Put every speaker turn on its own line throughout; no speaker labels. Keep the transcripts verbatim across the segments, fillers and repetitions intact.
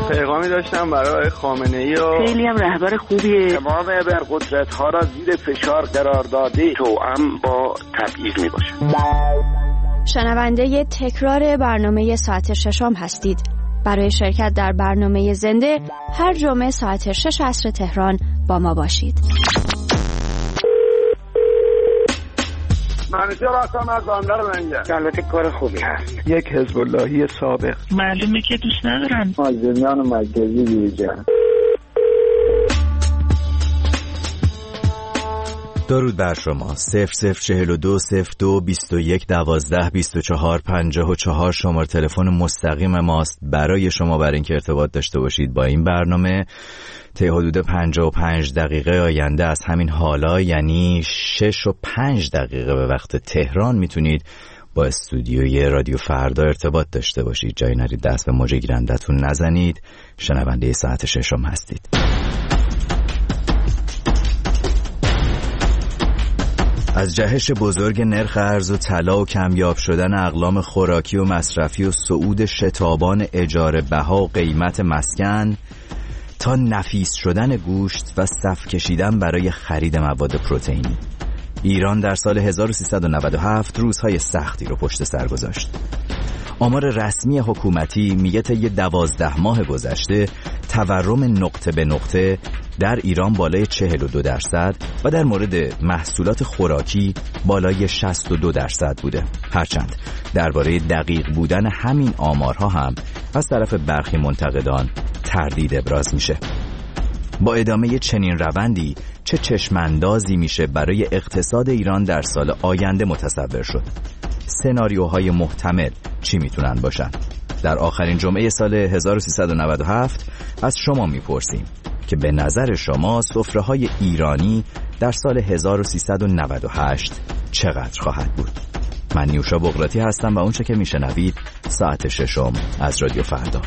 پیغامی داشتم برای خامنه‌ای و
خیلی هم رهبر خوبیه.
تمام ابرقدرت‌ها را زیر فشار قرار داده توأم با تبعیض میباشه.
شنونده تکرار برنامه ساعت ششم هستید. برای شرکت در برنامه زنده هر جمعه ساعت شش عصر تهران با ما باشید.
منوچهر هستم از بندر لنگر. البته کار خوبی هست.
یک حزب اللهی سابق.
معلومه که دوست ندارن.
مازنیان مرکزی بیرجن.
درود بر شما. صفر صفر چهل و دو صفر دو بیست و یک دوازده بیست و چهار پنجاه و چهار شماره تلفن مستقیم ماست برای شما، برای اینکه ارتباط داشته باشید با این برنامه. طی حدود پنجاه و پنج دقیقه آینده از همین حالا، یعنی شش و پنج دقیقه به وقت تهران، میتونید با استودیوی رادیو فردا ارتباط داشته باشید. جایی نرید دست به موج گیرندتون نزنید. شنونده ساعت ششم هستید. از جهش بزرگ نرخ ارز و طلا و کمیاب شدن اقلام خوراکی و مصرفی و صعود شتابان اجاره بها و قیمت مسکن تا نفیس شدن گوشت و صف کشیدن برای خرید مواد پروتئینی، ایران در سال هزار و سیصد و نود و هفت روزهای سختی رو پشت سر گذاشت. آمار رسمی حکومتی میگه طی دوازده ماه گذشته تورم نقطه به نقطه در ایران بالای چهل و دو درصد و در مورد محصولات خوراکی بالای شصت و دو درصد بوده. هرچند درباره دقیق بودن همین آمارها هم از طرف برخی منتقدان تردید ابراز میشه. با ادامه چنین روندی چه چشماندازی میشه برای اقتصاد ایران در سال آینده متصور شد؟ سناریوهای محتمل چی میتونن باشن؟ در آخرین جمعه سال هزار و سیصد و نود و هفت از شما میپرسیم که به نظر شما سفره‌های ایرانی در سال هزار و سیصد و نود و هشت چقدر خواهد بود؟ من نیوشا بغراتی هستم و اونچه که میشنوید ساعت ششم از رادیو فردا.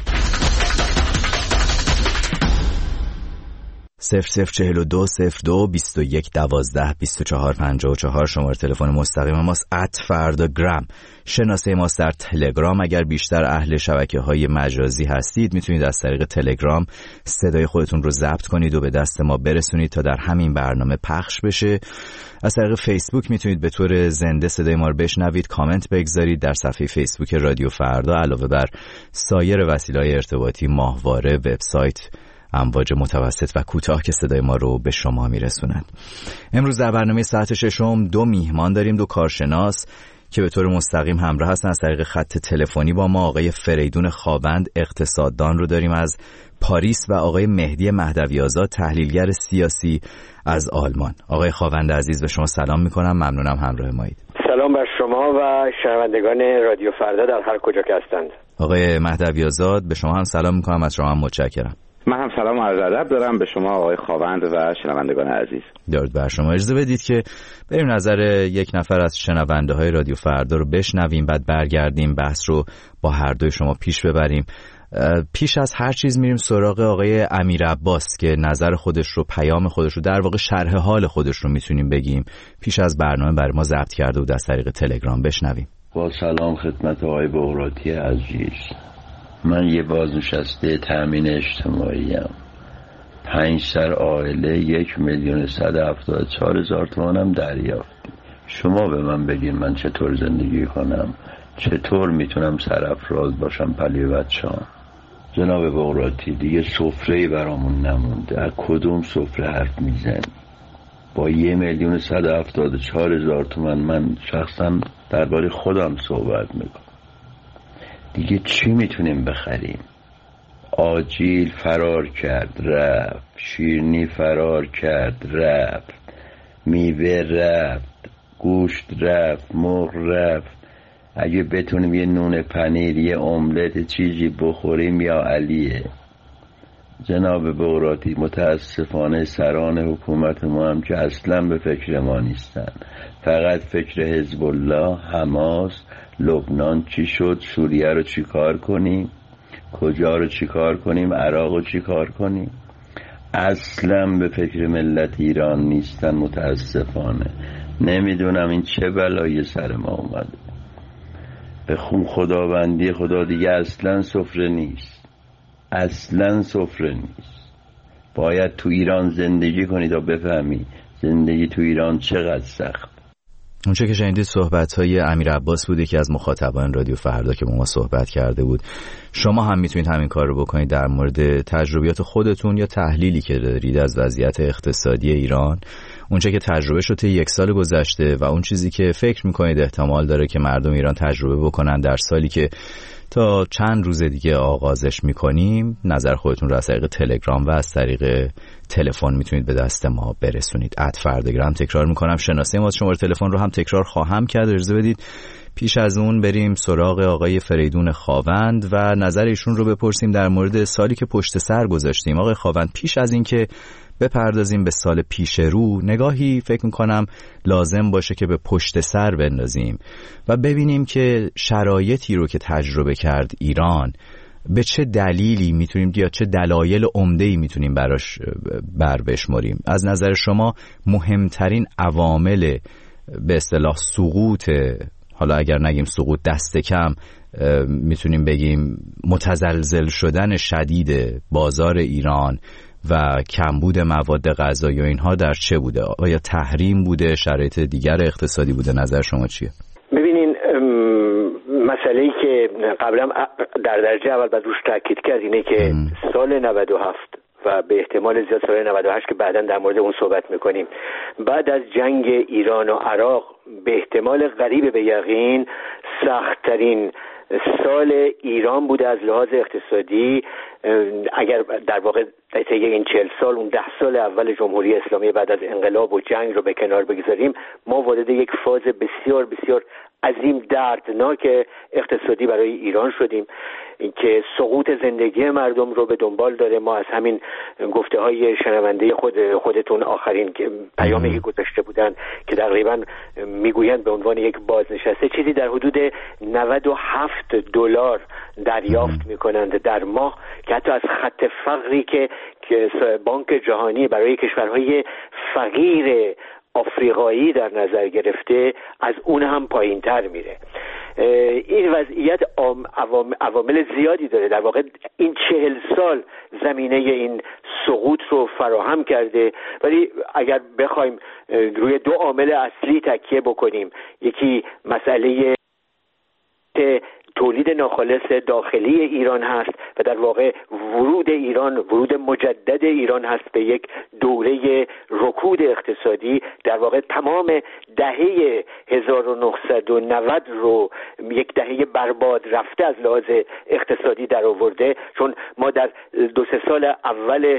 صفر صفر چهل و دو صفر دو بیست و یک دوازده بیست و چهار پنجاه و چهار شماره تلفن مستقیم ماست. ات فرداگرام شناسه ماست در تلگرام. اگر بیشتر اهل شبکه‌های مجازی هستید میتونید از طریق تلگرام صدای خودتون رو ضبط کنید و به دست ما برسونید تا در همین برنامه پخش بشه. از طریق فیسبوک میتونید به طور زنده صدای ما رو بشنوید، کامنت بگذارید در صفحه فیسبوک رادیو فردا، علاوه بر سایر وسایل ارتباطی، ماهواره، وبسایت، امواج متوسط و کوتاه که صدای ما رو به شما میرسونند. امروز در برنامه ساعت ششم دو میهمان داریم، دو کارشناس که به طور مستقیم همراه هستن از طریق خط تلفنی با ما. آقای فریدون خاوند اقتصاددان رو داریم از پاریس و آقای مهدی مهدوی آزاد تحلیلگر سیاسی از آلمان. آقای خاوند عزیز به شما سلام میکنم، ممنونم همراه مایید.
سلام بر شما و شنوندگان رادیو فردا در هر کجا که هستند.
آقای مهدوی آزاد به شما هم سلام میکنم، از شما هم متشکرم.
من هم سلام و عرض ادب دارم به شما آقای خاوند و شنوندگان عزیز.
درود بر شما. اجازه بدید که بریم نظر یک نفر از شنونده های رادیو فردا رو بشنویم، بعد برگردیم بحث رو با هر دوی شما پیش ببریم. پیش از هر چیز میریم سراغ آقای امیر عباس که نظر خودش رو، پیام خودش رو، در واقع شرح حال خودش رو میتونیم بگیم پیش از برنامه برای ما ضبط کرده و از طریق تلگرام بشنویم.
با سلام خدمت آقای بغراتی عزیز. من یه بازنشسته تامین اجتماعی ام. پنج سر عائله یک میلیون صد هفتاد و چهار هزار تومانم دریافت. شما به من بگین من چطور زندگی کنم؟ چطور میتونم سرافراز باشم پلی بچه‌ام؟ جناب بغراتی دیگه سفره‌ای برامون نمونده. از کدوم سفره حرف میزنی؟ با یه میلیون صد هفتاد و چهار هزار تومان من شخصا درباره خودم صحبت میکنم. دیگه چی میتونیم بخریم؟ آجیل فرار کرد رفت، شیرینی فرار کرد رفت، میوه رفت، گوشت رفت، مرغ رفت. اگه بتونیم یه نون پنیر، یه املت چیزی بخوریم یا علیه. جناب بغراتی متاسفانه سران حکومت ما هم که اصلا به فکر ما نیستن، فقط فکر حزب الله، حماس، لبنان چی شد، سوریه رو چی کار کنیم، کجا رو چی کار کنیم، عراق رو چی کار کنیم. اصلا به فکر ملت ایران نیستن متاسفانه. نمیدونم این چه بلایی سر ما اومده. به خون خداوندی خدا دیگه اصلا سفره نیست، اصلا سفره نیست. باید تو ایران زندگی کنی تا بفهمی زندگی تو ایران چقدر سخت.
اونچه که شنیدید صحبت‌های امیر عباس بوده که از مخاطبان رادیو فردا که با ما صحبت کرده بود. شما هم میتونید همین کار رو بکنید در مورد تجربیات خودتون یا تحلیلی که دارید از وضعیت اقتصادی ایران، اونچه که تجربه شده طی یک سال گذشته و اون چیزی که فکر میکنید احتمال داره که مردم ایران تجربه بکنن در سالی که تا چند روز دیگه آغازش میکنیم. نظر خودتون رو از طریق تلگرام و از طریق تلفن میتونید به دست ما برسونید. ات فردگرام تکرار میکنم، شناسه ما. شماره تلفن رو هم تکرار خواهم کرد، اجازه بدید پیش از اون بریم سراغ آقای فریدون خاوند و نظر ایشون رو بپرسیم در مورد سالی که پشت سر گذاشتیم. آقای خاوند، پیش از این که بپردازیم به سال پیش رو، نگاهی فکر میکنم لازم باشه که به پشت سر بندازیم و ببینیم که شرایطی رو که تجربه کرد ایران به چه دلیلی میتونیم یا چه دلایل عمده‌ای میتونیم براش بر بشماریم. از نظر شما مهمترین عوامل به اصطلاح سقوط، حالا اگر نگیم سقوط دست کم، میتونیم بگیم متزلزل شدن شدید بازار ایران و کمبود مواد غذایی و اینها در چه بوده؟ آیا تحریم بوده، شرایط دیگر اقتصادی بوده؟ نظر شما چیه؟
ببینین، مسئله‌ای که قبلا در درجه اول باید روش تاکید کرد اینه که ام. سال نود و هفت و به احتمال زیاد سال نود و هشت که بعداً در مورد اون صحبت میکنیم، بعد از جنگ ایران و عراق به احتمال قریب به یقین سخت‌ترین سال ایران بوده از لحاظ اقتصادی. اگر در واقع طی این چهل سال، اون ده سال اول جمهوری اسلامی بعد از انقلاب و جنگ رو به کنار بگذاریم، ما وارد یک فاز بسیار بسیار عظیم دردناک اقتصادی برای ایران شدیم که سقوط زندگی مردم رو به دنبال داره. ما از همین گفته های شنونده خود خودتون آخرین پیامی که گذاشته بودن که تقریبا میگویند به عنوان یک بازنشسته چیزی در حدود نود و هفت دلار دریافت میکنند در ماه، که حتی از خط فقری که بانک جهانی برای کشورهای فقیر آفریقایی در نظر گرفته از اون هم پایین تر میره. این وضعیت عوامل زیادی داره. در واقع این چهل سال زمینه این سقوط رو فراهم کرده، ولی اگر بخوایم روی دو عامل اصلی تکیه بکنیم، یکی مسئله تولید ناخالص داخلی ایران هست و در واقع ورود ایران، ورود مجدد ایران هست به یک دوره رکود اقتصادی. در واقع تمام دهه هزار و نهصد و نود رو یک دهه برباد رفته از لحاظ اقتصادی در آورده، چون ما در دو سه سال اول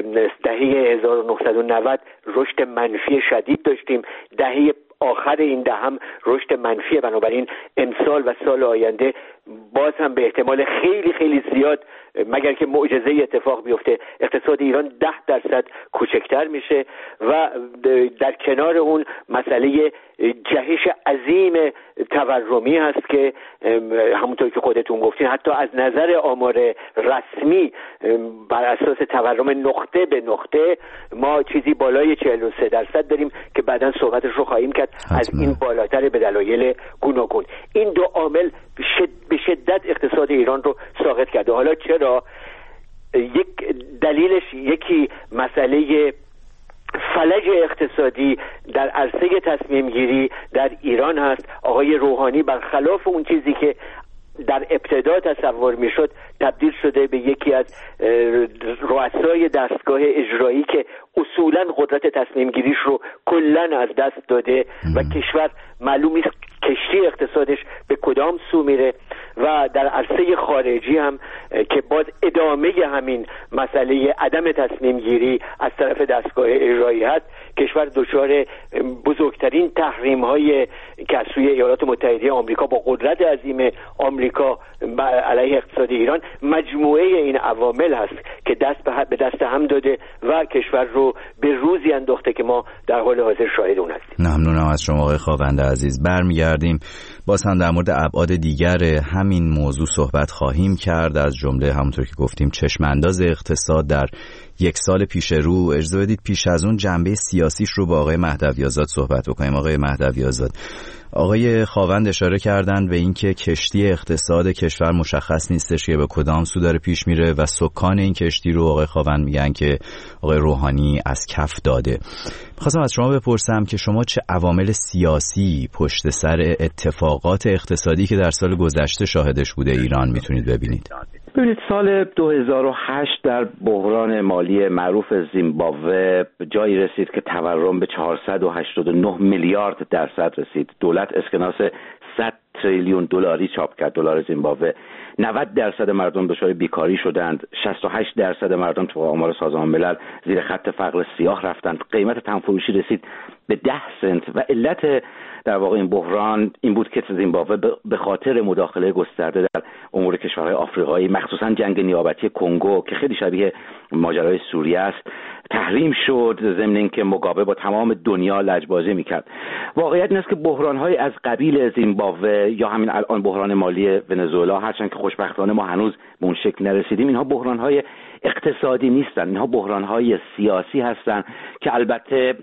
دهه هزار و نهصد و نود رشد منفی شدید داشتیم، دهه آخر این دهم رشد منفیه. بنابراین امسال و سال آینده باز هم به احتمال خیلی خیلی زیاد، مگر که معجزه اتفاق بیفته، اقتصاد ایران ده درصد کوچکتر میشه و در کنار اون مسئله جهش عظیم تورمی هست که همونطور که خودتون گفتین حتی از نظر آمار رسمی بر اساس تورم نقطه به نقطه ما چیزی بالای چهل و سه درصد داریم که بعداً صحبتش رو خواهیم کرد. از این بالاتر به دلایل گوناگون. این دو عامل به شدت اقتصاد ایران رو ساقط کرده. حالا چرا؟ یک دلیلش یکی مسئله فلج اقتصادی در عرصه تصمیم گیری در ایران هست. آقای روحانی برخلاف اون چیزی که در ابتدا تصور میشد تبدیل شده به یکی از رؤسای دستگاه اجرایی که اصولا قدرت تصمیم گیریش رو کلن از دست داده و کشور معلوم نیست کشتی اقتصادش به کدام سو میره. و در عرصه خارجی هم که باز ادامه همین مسئله عدم تصمیم گیری از طرف دستگاه اجرایی هست، کشور دچار بزرگترین تحریم های که از سوی ایالات متحده آمریکا با قدرت عظیم آمریکا علیه اقتصاد ایران، مجموعه این عوامل هست که دست به دست هم داده و کشور رو به روزی انداخته که ما در حال حاضر شاهد اون هستیم.
ممنونم از شما آقای خاوند عزیز. برمیگردیم باز هم در مورد ابعاد دیگر همین موضوع صحبت خواهیم کرد، از جمله همونطور که گفتیم چشم انداز اقتصاد در یک سال پیش رو. اجازه بدید پیش از اون جنبه سیاسیش رو با آقای مهدوی آزاد صحبت بکنیم. آقای مهدوی آزاد، آقای خاوند اشاره کردن به اینکه کشتی اقتصاد کشور مشخص نیستش که به کدام سو داره پیش میره و سکان این کشتی رو آقای خاوند میگن که آقای روحانی از کف داده. می‌خواستم از شما بپرسم که شما چه عوامل سیاسی پشت سر اتفاقات اقتصادی که در سال گذشته شاهدش بوده ایران میتونید ببینید؟
ببینید سال دو هزار و هشت در بحران مالی معروف زیمبابوه جایی رسید که تورم به چهارصد و هشتاد و نه میلیارد درصد رسید. دولت اسکناس صد تریلیون دلاری چاپ کرد، دلار زیمبابوه. نود درصد مردم دچار بیکاری شدند، شصت و هشت درصد مردم طبق آمار سازمان ملل زیر خط فقر سیاه رفتند. قیمت تنفروشی رسید به ده سنت و علت در واقع این بحران این بود که زیمبابوه به خاطر مداخله گسترده در امور کشورهای آفریقایی، مخصوصا جنگ نیابتی کنگو که خیلی شبیه ماجرای سوریه است، تحریم شد، ضمن اینکه مگابه با تمام دنیا لجبازی میکرد. واقعیت این است که بحران‌های از قبیل زیمبابوه یا همین الان بحران مالی ونزوئلا، هرچند که خوشبختانه ما هنوز به اون شکل نرسیدیم، اینها بحران‌های اقتصادی نیستن، اینها بحران‌های سیاسی هستن که البته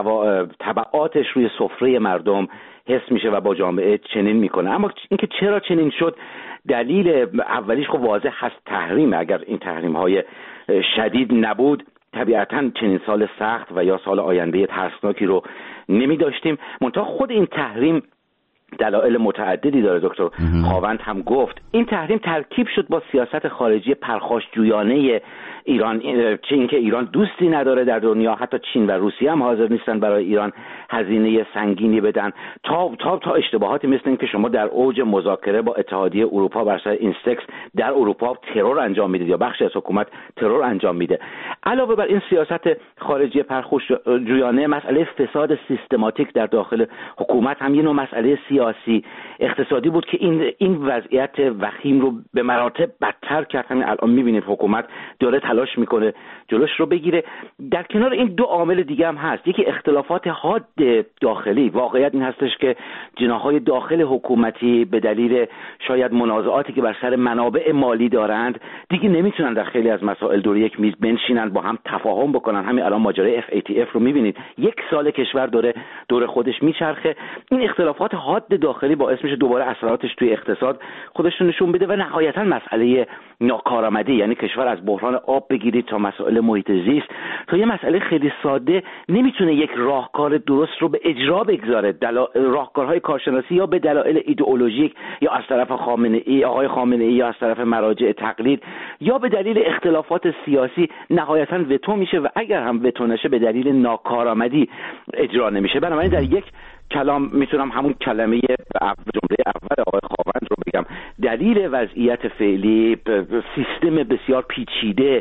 تبعاتش روی سفره مردم حس میشه و با جامعه چنین میکنه. اما اینکه چرا چنین شد، دلیل اولیش خب واضح هست، تحریم. اگر این تحریم‌های شدید نبود طبیعتاً چنین سال سخت و یا سال آینده ترسناکی رو نمی داشتیم. منتها خود این تحریم دلایل متعددی داره. دکتر خاوند هم گفت این تحریم ترکیب شد با سیاست خارجی پرخاشجویانه ایران، چه اینکه ایران دوستی نداره در دنیا، حتی چین و روسیه هم حاضر نیستن برای ایران هزینه سنگینی بدن، تا تا تا اشتباهاتی مثل این که شما در اوج مذاکره با اتحادیه اروپا بر سر اینستکس در اروپا ترور انجام میدید یا بخشی از حکومت ترور انجام میده. علاوه بر این سیاست خارجی پرخاشجویانه، مسئله فساد سیستماتیک در داخل حکومت هم یه نوع مسئله سیاسی اقتصادی بود که این این وضعیت وخیم رو به مراتب بدتر کرد. همین الان میبینید حکومت داره تلاش میکنه جلوش رو بگیره. در کنار این دو عامل دیگه هم هست، یکی اختلافات حاد داخلی. واقعیت این هستش که جناح‌های داخل حکومتی به دلیل شاید منازعاتی که بر سر منابع مالی دارند دیگه نمیتونن در خیلی از مسائل دور یک میز بنشینن با هم تفاهم بکنن. همین الان ماجرای اف ای تی اف رو میبینید، یک سال کشور داره دور خودش میچرخه. این اختلافات حاد داخلی باعث میشه دوباره اثراتش توی اقتصاد خودش رو نشون بده و نهایتا مسئله ناکارآمدی، یعنی کشور از بحران آب بگیرید تا مسائل محیط زیست تا یه مسئله خیلی ساده نمیتونه یک راهکار درست رو به اجرا بگذاره. دلا... راهکارهای کارشناسی یا به دلایل ایدئولوژیک یا از طرف خامنه ای آقای خامنه ای یا از طرف مراجع تقلید یا به دلیل اختلافات سیاسی نهایتا وتو میشه و اگر هم وتو نشه به دلیل ناکارآمدی اجرا نمیشه. بنابراین در یک کلام میتونم همون کلمه جمله اول آقای خاوند رو بگم. دلیل وضعیت فعلی سیستم بسیار پیچیده،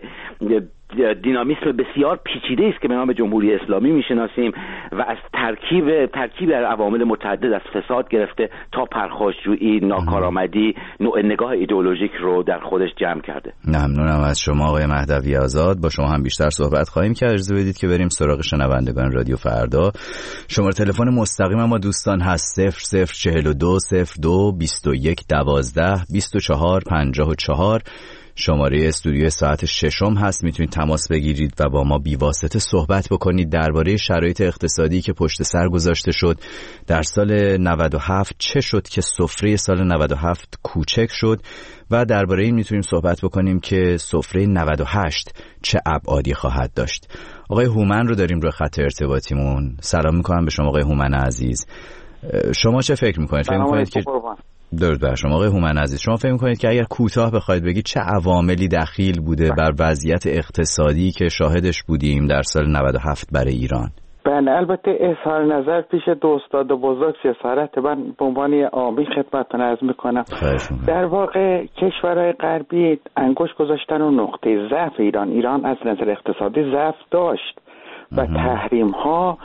دینامیسم بسیار پیچیده است که به نام جمهوری اسلامی میشناسیم و از ترکیب ترکیب عوامل متعدد از فساد گرفته تا پرخاشجویی، ناکارآمدی، نوع نگاه ایدئولوژیک رو در خودش جمع کرده.
ممنونم از شما آقای مهدوی آزاد. با شما هم بیشتر صحبت خواهیم کرد. اجازه بدید که بریم سراغ شنوندگان رادیو فردا. شماره تلفن مستقیم ما دوستان هست صفر صفر چهل و دو صفر دو بیست و یک دوازده بیست و چهار پنجاه و چهار. شماره استودیو ساعت ششم هست، میتونید تماس بگیرید و با ما بیواسطه صحبت بکنید درباره شرایط اقتصادی که پشت سر گذاشته شد در سال نود و هفت، چه شد که سفره سال نود و هفت کوچک شد و درباره این میتونیم صحبت بکنیم که سفره نود و هشت چه ابعادی خواهد داشت. آقای هومن رو داریم روی خط ارتباطیمون. سلام میکنم به شما آقای هومن عزیز. شما چه فکر میکنید؟ فکر میکنید که درود بر شما آقای هومن عزیز، شما فکر می‌کنید که اگر کوتاه بخواید بگید چه عواملی دخیل بوده بر وضعیت اقتصادی که شاهدش بودیم در سال نود و هفت برای ایران؟
بله، البته اظهار نظر پیش دو استاد بزرگ جسارت من به عنوان عامی خدمتتون عرض می‌کنم. در واقع کشورهای غربی انگشت گذاشتن و نقطه ضعف ایران ایران از نظر اقتصادی ضعف داشت و تحریم‌ها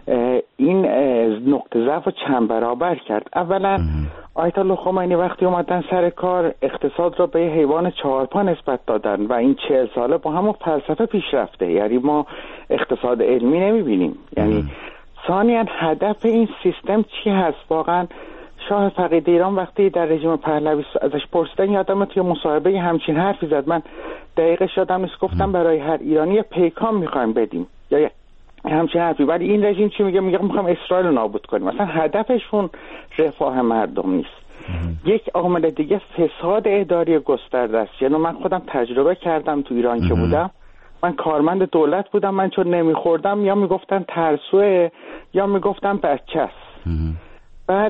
این نقطه ضعف رو چند برابر کرد. اولا آیت الله خمینی وقتی اومدن سر کار اقتصاد رو به حیوان چهارپا نسبت دادن و این چهل ساله با همون فلسفه پیش رفته، یعنی ما اقتصاد علمی نمیبینیم. یعنی ثانیاً هدف این سیستم چی هست؟ واقعا شاه فقید ایران وقتی در رژیم پهلوی ازش پرسیدن، یادم توی مصاحبه همچین حرفی زد، من دقیقش یادم نیست، گفتم برای هر ایرانی پیکان میخوایم بدیم یا همچین حرفی. ولی این رژیم چی میگه؟ میگه میخوام اسرائیل رو نابود کنیم. مثلا هدفشون رفاه مردم نیست. یک عامل دیگه فساد اداری گسترده است. یعنی من خودم تجربه کردم تو ایران که بودم، من کارمند دولت بودم، من چون نمیخوردم یا میگفتن ترسوه یا میگفتن بچه است. بعد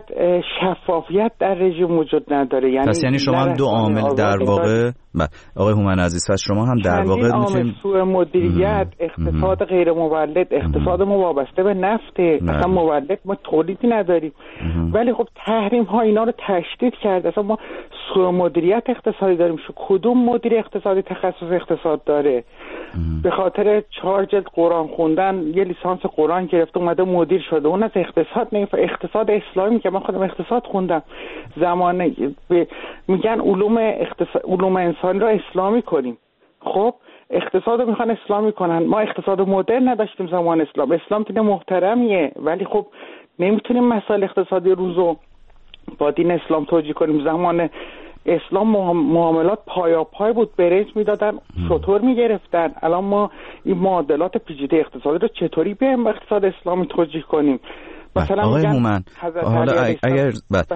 شفافیت در رژیم وجود نداره. یعنی
پس یعنی شما هم دو عامل در واقع، آقای هومن عزیز، پس شما هم در واقع میتونید
سوء مدیریت، اقتصاد غیر مولد، اقتصاد ما وابسته به نفت، اصلا مولد ما تولیدی نداریم. ولی خب تحریم ها اینا رو تشدید کرده. اصلا ما سوء مدیریت اقتصادی داریم. شو کدوم مدیر اقتصادی تخصص اقتصاد داره؟ به خاطر چهار جلد قرآن خوندن یه لیسانس قرآن گرفته اومده مدیر شده. اون از اقتصاد نمیفهمه. اقتصاد اسلامی که من خودم اقتصاد خوندم، زمانه میگن علوم اقتصاد، علوم انسانی رو اسلامی کنیم. خب اقتصاد رو میخوان اسلامی کنن. ما اقتصاد مدرن نداشتیم زمان اسلام. اسلام دین محترمیه، ولی خب نمیتونیم مسائل اقتصادی روزو با دین اسلام توجیه کنیم. زمان اسلام معاملات پایا پای بود، برنج میدادن، شطور میگرفتن. الان ما این معادلات پیچیده اقتصادی رو چطوری بیایم با اقتصاد اسلامی توجیه کنیم؟
مثلا آقای هومن، حالا اگر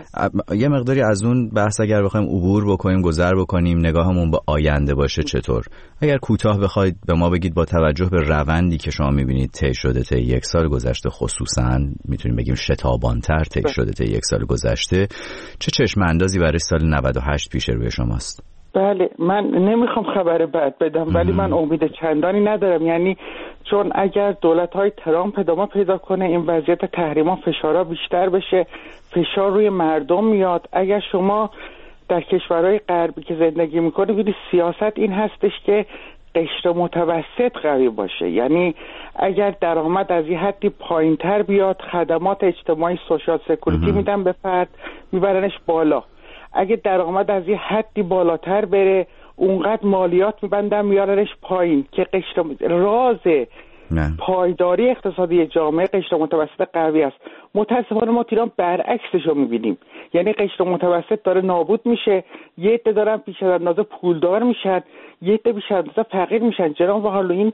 یه مقداری از اون بحث اگر بخوایم عبور بکنیم، گذر بکنیم، نگاهمون به آینده باشه، چطور؟ اگر کوتاه بخواید به ما بگید با توجه به روندی که شما میبینید طی شده طی یک سال گذشته، خصوصا میتونیم بگیم شتابان‌تر طی شده طی یک سال گذشته، چه چشم اندازی برای سال نود و هشت پیش روی شماست؟
بله، من نمیخوام خبر بد بدم ولی من امید چندانی ندارم. یعنی چون اگر دولت‌های ترامپ ادامه پیدا کنه، این وضعیت تحریم‌ها فشارها بیشتر بشه، فشار روی مردم میاد. اگر شما در کشورهای غربی که زندگی میکنید ببینید سیاست این هستش که قشر متوسط قوی باشه. یعنی اگر درآمد از یه حدی پایین‌تر بیاد، خدمات اجتماعی، سوشال سکوریتی میدن به فرد، میبرنش بالا. اگه درآمد از یه حدی بالاتر بره، اونقدر مالیات میبندن میارنش پایین که قشر راز نه. پایداری اقتصادی جامعه قشر متوسط قوی است. متاسفانه ما ایران برعکسش رو میبینیم. یعنی قشر متوسط داره نابود میشه، یه عده دارن بیش از اندازه پولدار میشن، یه عده بیش از اندازه فقیر میشن. جناب حالا این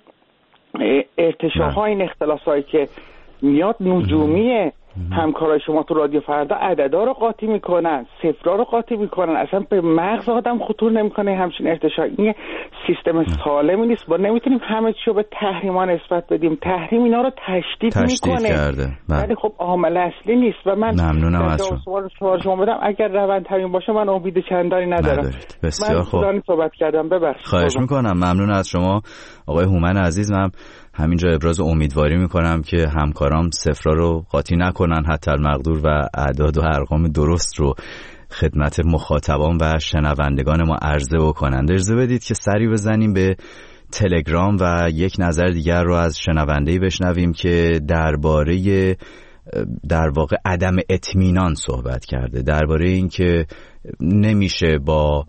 ارتشاها، این اختلاسایی که میاد نجومیه. همکارای شما تو رادیو فردا عددا رو قاطی میکنن، صفرا رو قاطی میکنن، اصلا به مغز آدم خطور نمیکنه همچین ارتشا. این سیستم سالمی نیست. ما نمیتونیم همه چی رو به تحریما نسبت بدیم. تحریم اینا رو تشدید, تشدید میکنه کرده. ولی خب عامل اصلی نیست و من
ممنونم از
شما شما بدم اگر روند همین باشه من امید چندانی ندارم.
ندارید. بسیار خوب.
من صحبت کردم، ببخشید.
خواهش میکنم. ممنون از شما آقای هومن عزیزم. همینجا ابراز امیدواری میکنم که همکارام صفرا رو قاطی نکنن، حتی المقدور، و اعداد و ارقام درست رو خدمت مخاطبان و شنوندگان ما عرضه بکنند. اجازه بدید که سری بزنیم به تلگرام و یک نظر دیگر رو از شنونده‌ای بشنویم که درباره در واقع عدم اطمینان صحبت کرده، درباره این که نمیشه با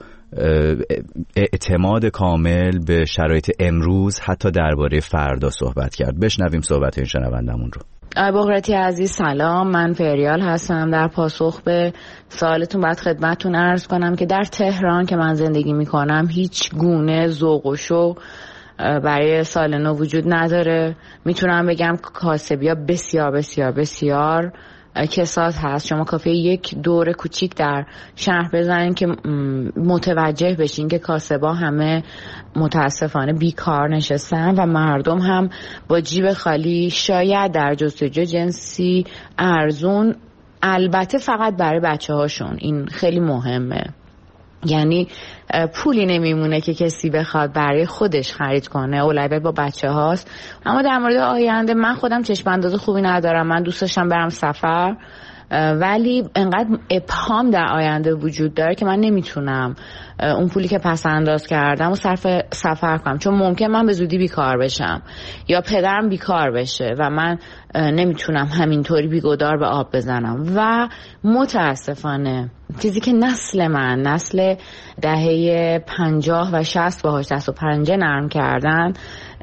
اعتماد کامل به شرایط امروز حتی درباره فردا صحبت کرد. بشنویم صحبت این شنوندمون رو.
آقای بغراتی عزیز سلام، من فریال هستم. در پاسخ به سوالتون باید خدمتتون عرض کنم که در تهران که من زندگی میکنم هیچ گونه ذوق و شوق برای سال نو وجود نداره. میتونم بگم کاسبیا بسیار بسیار بسیار کساد هست. شما کافیه یک دور کوچیک در شهر بزنین که متوجه بشین که کاسبا همه متاسفانه بیکار نشستن و مردم هم با جیب خالی، شاید در جستجو جنسی ارزون، البته فقط برای بچه هاشون. این خیلی مهمه. یعنی پولی نمیمونه که کسی بخواد برای خودش خرید کنه، اولویت با بچه هاست. اما در مورد آینده من خودم چشم انداز خوبی ندارم. من دوست داشتم برم سفر، ولی انقدر ابهام در آینده وجود داره که من نمیتونم اون پولی که پس انداز کردم و صرف سفر کنم، چون ممکن من به زودی بیکار بشم یا پدرم بیکار بشه و من نمیتونم همینطوری بیگدار به آب بزنم. و متاسفانه چیزی که نسل من، نسل دهه پنجاه و شصت باهاش دست و پنجه نرم کردن،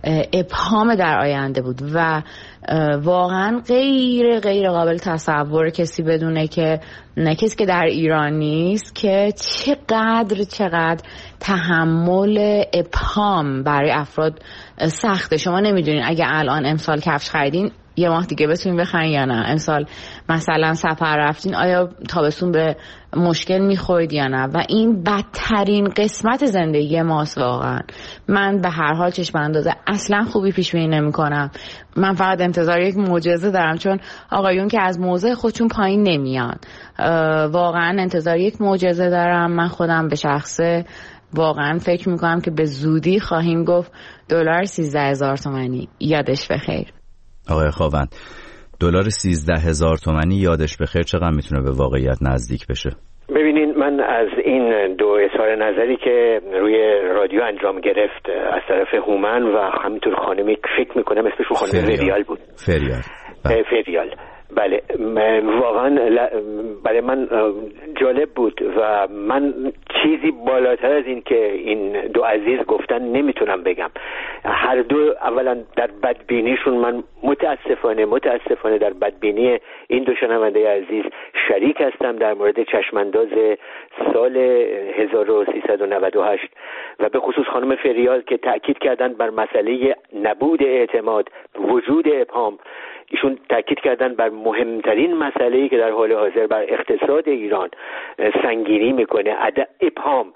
ابهام در آینده بود و واقعا غیر غیر قابل تصور کسی بدونه که نه کسی که در ایران نیست که چقدر چقدر تحمل ابهام برای افراد سخته. شما نمیدونین اگه الان امسال کفش خریدین یه ماه دیگه بتونین بخرین یا نه، امسال مثلا سفر رفتین آیا تابستون به مشکل میخورید یا نه، و این بدترین قسمت زندگی ماست واقعا. من به هر حال چشم اندازه اصلا خوبی پیش بینی نمی‌کنم، من فقط انتظار یک معجزه دارم، چون آقایون که از موضع خودشون پایین نمیان، واقعا انتظار یک معجزه دارم. من خودم به شخصه واقعا فکر میکنم که به زودی خواهیم گفت دلار سیزده هزار تومانی یادش بخیر.
آقای خاوند، دلار سیزده هزار تومانی یادش بخیر چقدر میتونه به واقعیت نزدیک بشه؟
ببینین، من از این دو اظهار نظری که روی رادیو انجام گرفت از طرف هومن و همینطور خانمی فکر میکنم اسمشون خانم فریال بود.
فریال
بله. فریال بله، واقعا برای من جالب بود و من چیزی بالاتر از این که این دو عزیز گفتن نمیتونم بگم. هر دو اولا در بدبینیشون من متاسفانه متاسفانه در بدبینی این دو شنونده عزیز شریک هستم در مورد چشمانداز سال هزار و سیصد و نود و هشت و به خصوص خانم فریال که تأکید کردن بر مسئله نبود اعتماد، وجود ابهام. ایشون تاکید کردن بر مهمترین مسئله‌ای که در حال حاضر بر اقتصاد ایران سنگینی میکنه، ابهام،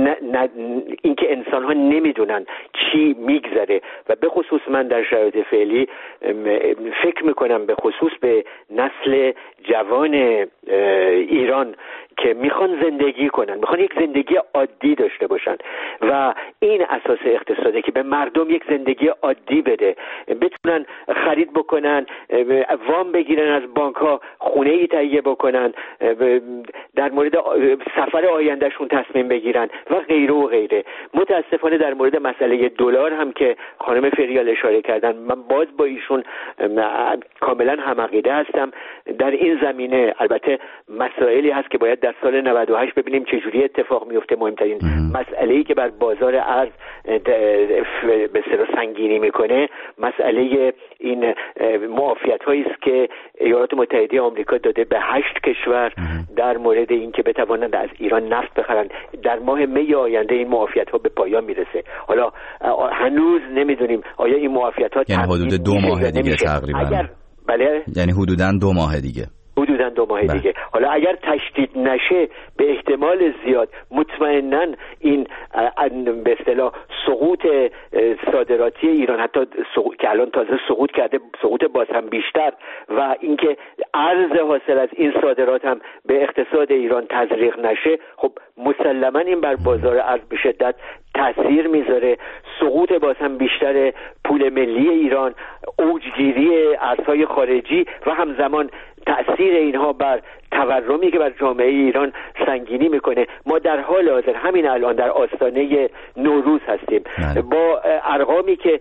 اینکه انسان‌ها نمیدونن چی میگذره و به خصوص من در شرایط فعلی فکر میکنم به خصوص به نسل جوان ایران که میخوان زندگی کنن، میخوان یک زندگی عادی داشته باشن و این اساس اقتصاده که به مردم یک زندگی عادی بده، بتونن خرید بکنن، وام بگیرن از بانک ها، خونه ای تهیه بکنن، در مورد سفر آیندهشون تصمیم بگیرن و غیره و غیره. متاسفانه در مورد مسئله دلار هم که خانم فریال اشاره کردن، من باز با ایشون کاملا همعقیده هستم در این زمینه. البته مسائلی هست که باید در سال نود و هشت ببینیم چه جوری اتفاق میفته. مهمترین مسئله‌ای که بر بازار ارز به اصطلاح سنگینی میکنه مسئله این معافیت‌هایی است که ایالات متحده آمریکا داده به هشت کشور در مورد اینکه بتوانند از ایران نفت بخرند. در ماه می آینده این معافیت‌ها به پایان میرسه. حالا هنوز نمیدونیم آیا این معافیت‌ها
یعنی حدود دو ماه دیگه تقریبا.
اگر بله،
یعنی حدوداً دو ماه دیگه.
حدوداً دو ماه
بله.
دیگه. حالا اگر تشدید نشه به احتمال زیاد مطمئناً این به اصطلاح سقوط صادراتی ایران، حتی سقوط که الان تازه سقوط کرده، سقوط باز هم بیشتر، و اینکه ارز حاصل از این صادرات هم به اقتصاد ایران تزریق نشه، خب مسلماً این بر بازار ارز به شدت تأثیر میذاره. سقوط باز هم بیشتر پول ملی ایران، اوجگیری ارزهای خارجی و همزمان تأثیر اینها بر تورمی که بر جامعه ایران سنگینی میکنه. ما در حال حاضر همین الان در آستانه نوروز هستیم با ارقامی که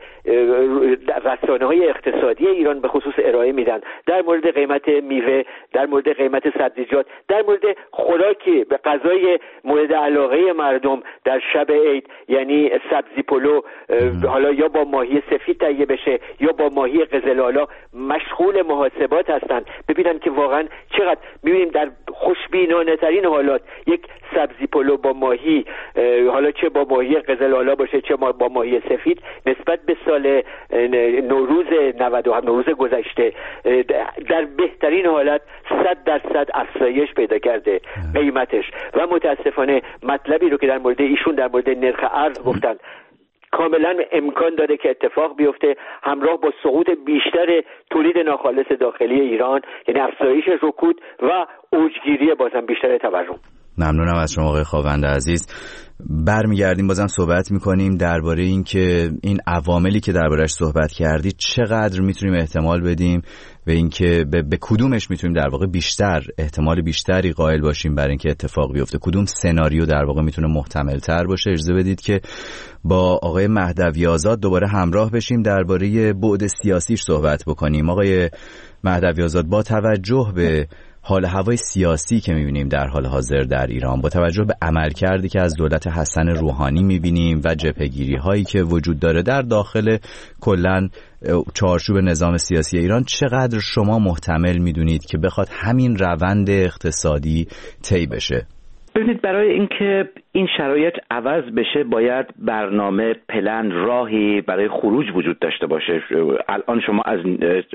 رسانه‌های اقتصادی ایران به خصوص ارائه میدن در مورد قیمت میوه، در مورد قیمت سبزیجات، در مورد خوراکی به غذای مورد علاقه مردم در شب عید، یعنی سبزی پلو، حالا یا با ماهی سفید تهیه بشه یا با ماهی قزل‌آلا، مشغول محاسبات هستند ببینن که واقعا چقدر. میبینیم در خوشبینانه ترین حالات یک سبزی پلو با ماهی، حالا چه با ماهی قزل‌آلا باشه چه با ماهی سفید، نسبت به سال نوروز نود و هفت، نوروز گذشته، در بهترین حالت صد درصد افزایش پیدا کرده قیمتش. و متاسفانه مطلبی رو که در مورد ایشون در مورد نرخ ارز گفتن کاملا امکان داره که اتفاق بیفته همراه با سقوط بیشتر تولید ناخالص داخلی ایران، یعنی افزایش رکود و اوجگیری بازم بیشتر تورم.
ممنونم از شما آقای خاوند عزیز. برمیگردیم بازم صحبت میکنیم درباره این که این عواملی که درباره‌اش صحبت کردید چقدر میتونیم احتمال بدیم به اینکه به, به کدومش میتونیم در واقع بیشتر احتمال بیشتری قائل باشیم برای اینکه اتفاق بیفته، کدوم سناریو در واقع میتونه محتمل تر باشه. اجازه بدید که با آقای مهدوی آزاد دوباره همراه بشیم درباره بعد سیاسیش صحبت بکنیم. آقای مهدوی آزاد، با توجه به حال هوای سیاسی که می‌بینیم در حال حاضر در ایران، با توجه به عملکردی که از دولت حسن روحانی می‌بینیم و جبهه‌گیری‌هایی که وجود داره در داخل کلاً چارچوب نظام سیاسی ایران، چقدر شما محتمل می‌دونید که بخواد همین روند اقتصادی طی بشه؟
ببینید، برای اینکه این شرایط عوض بشه باید برنامه، پلن، راهی برای خروج وجود داشته باشه. الان شما از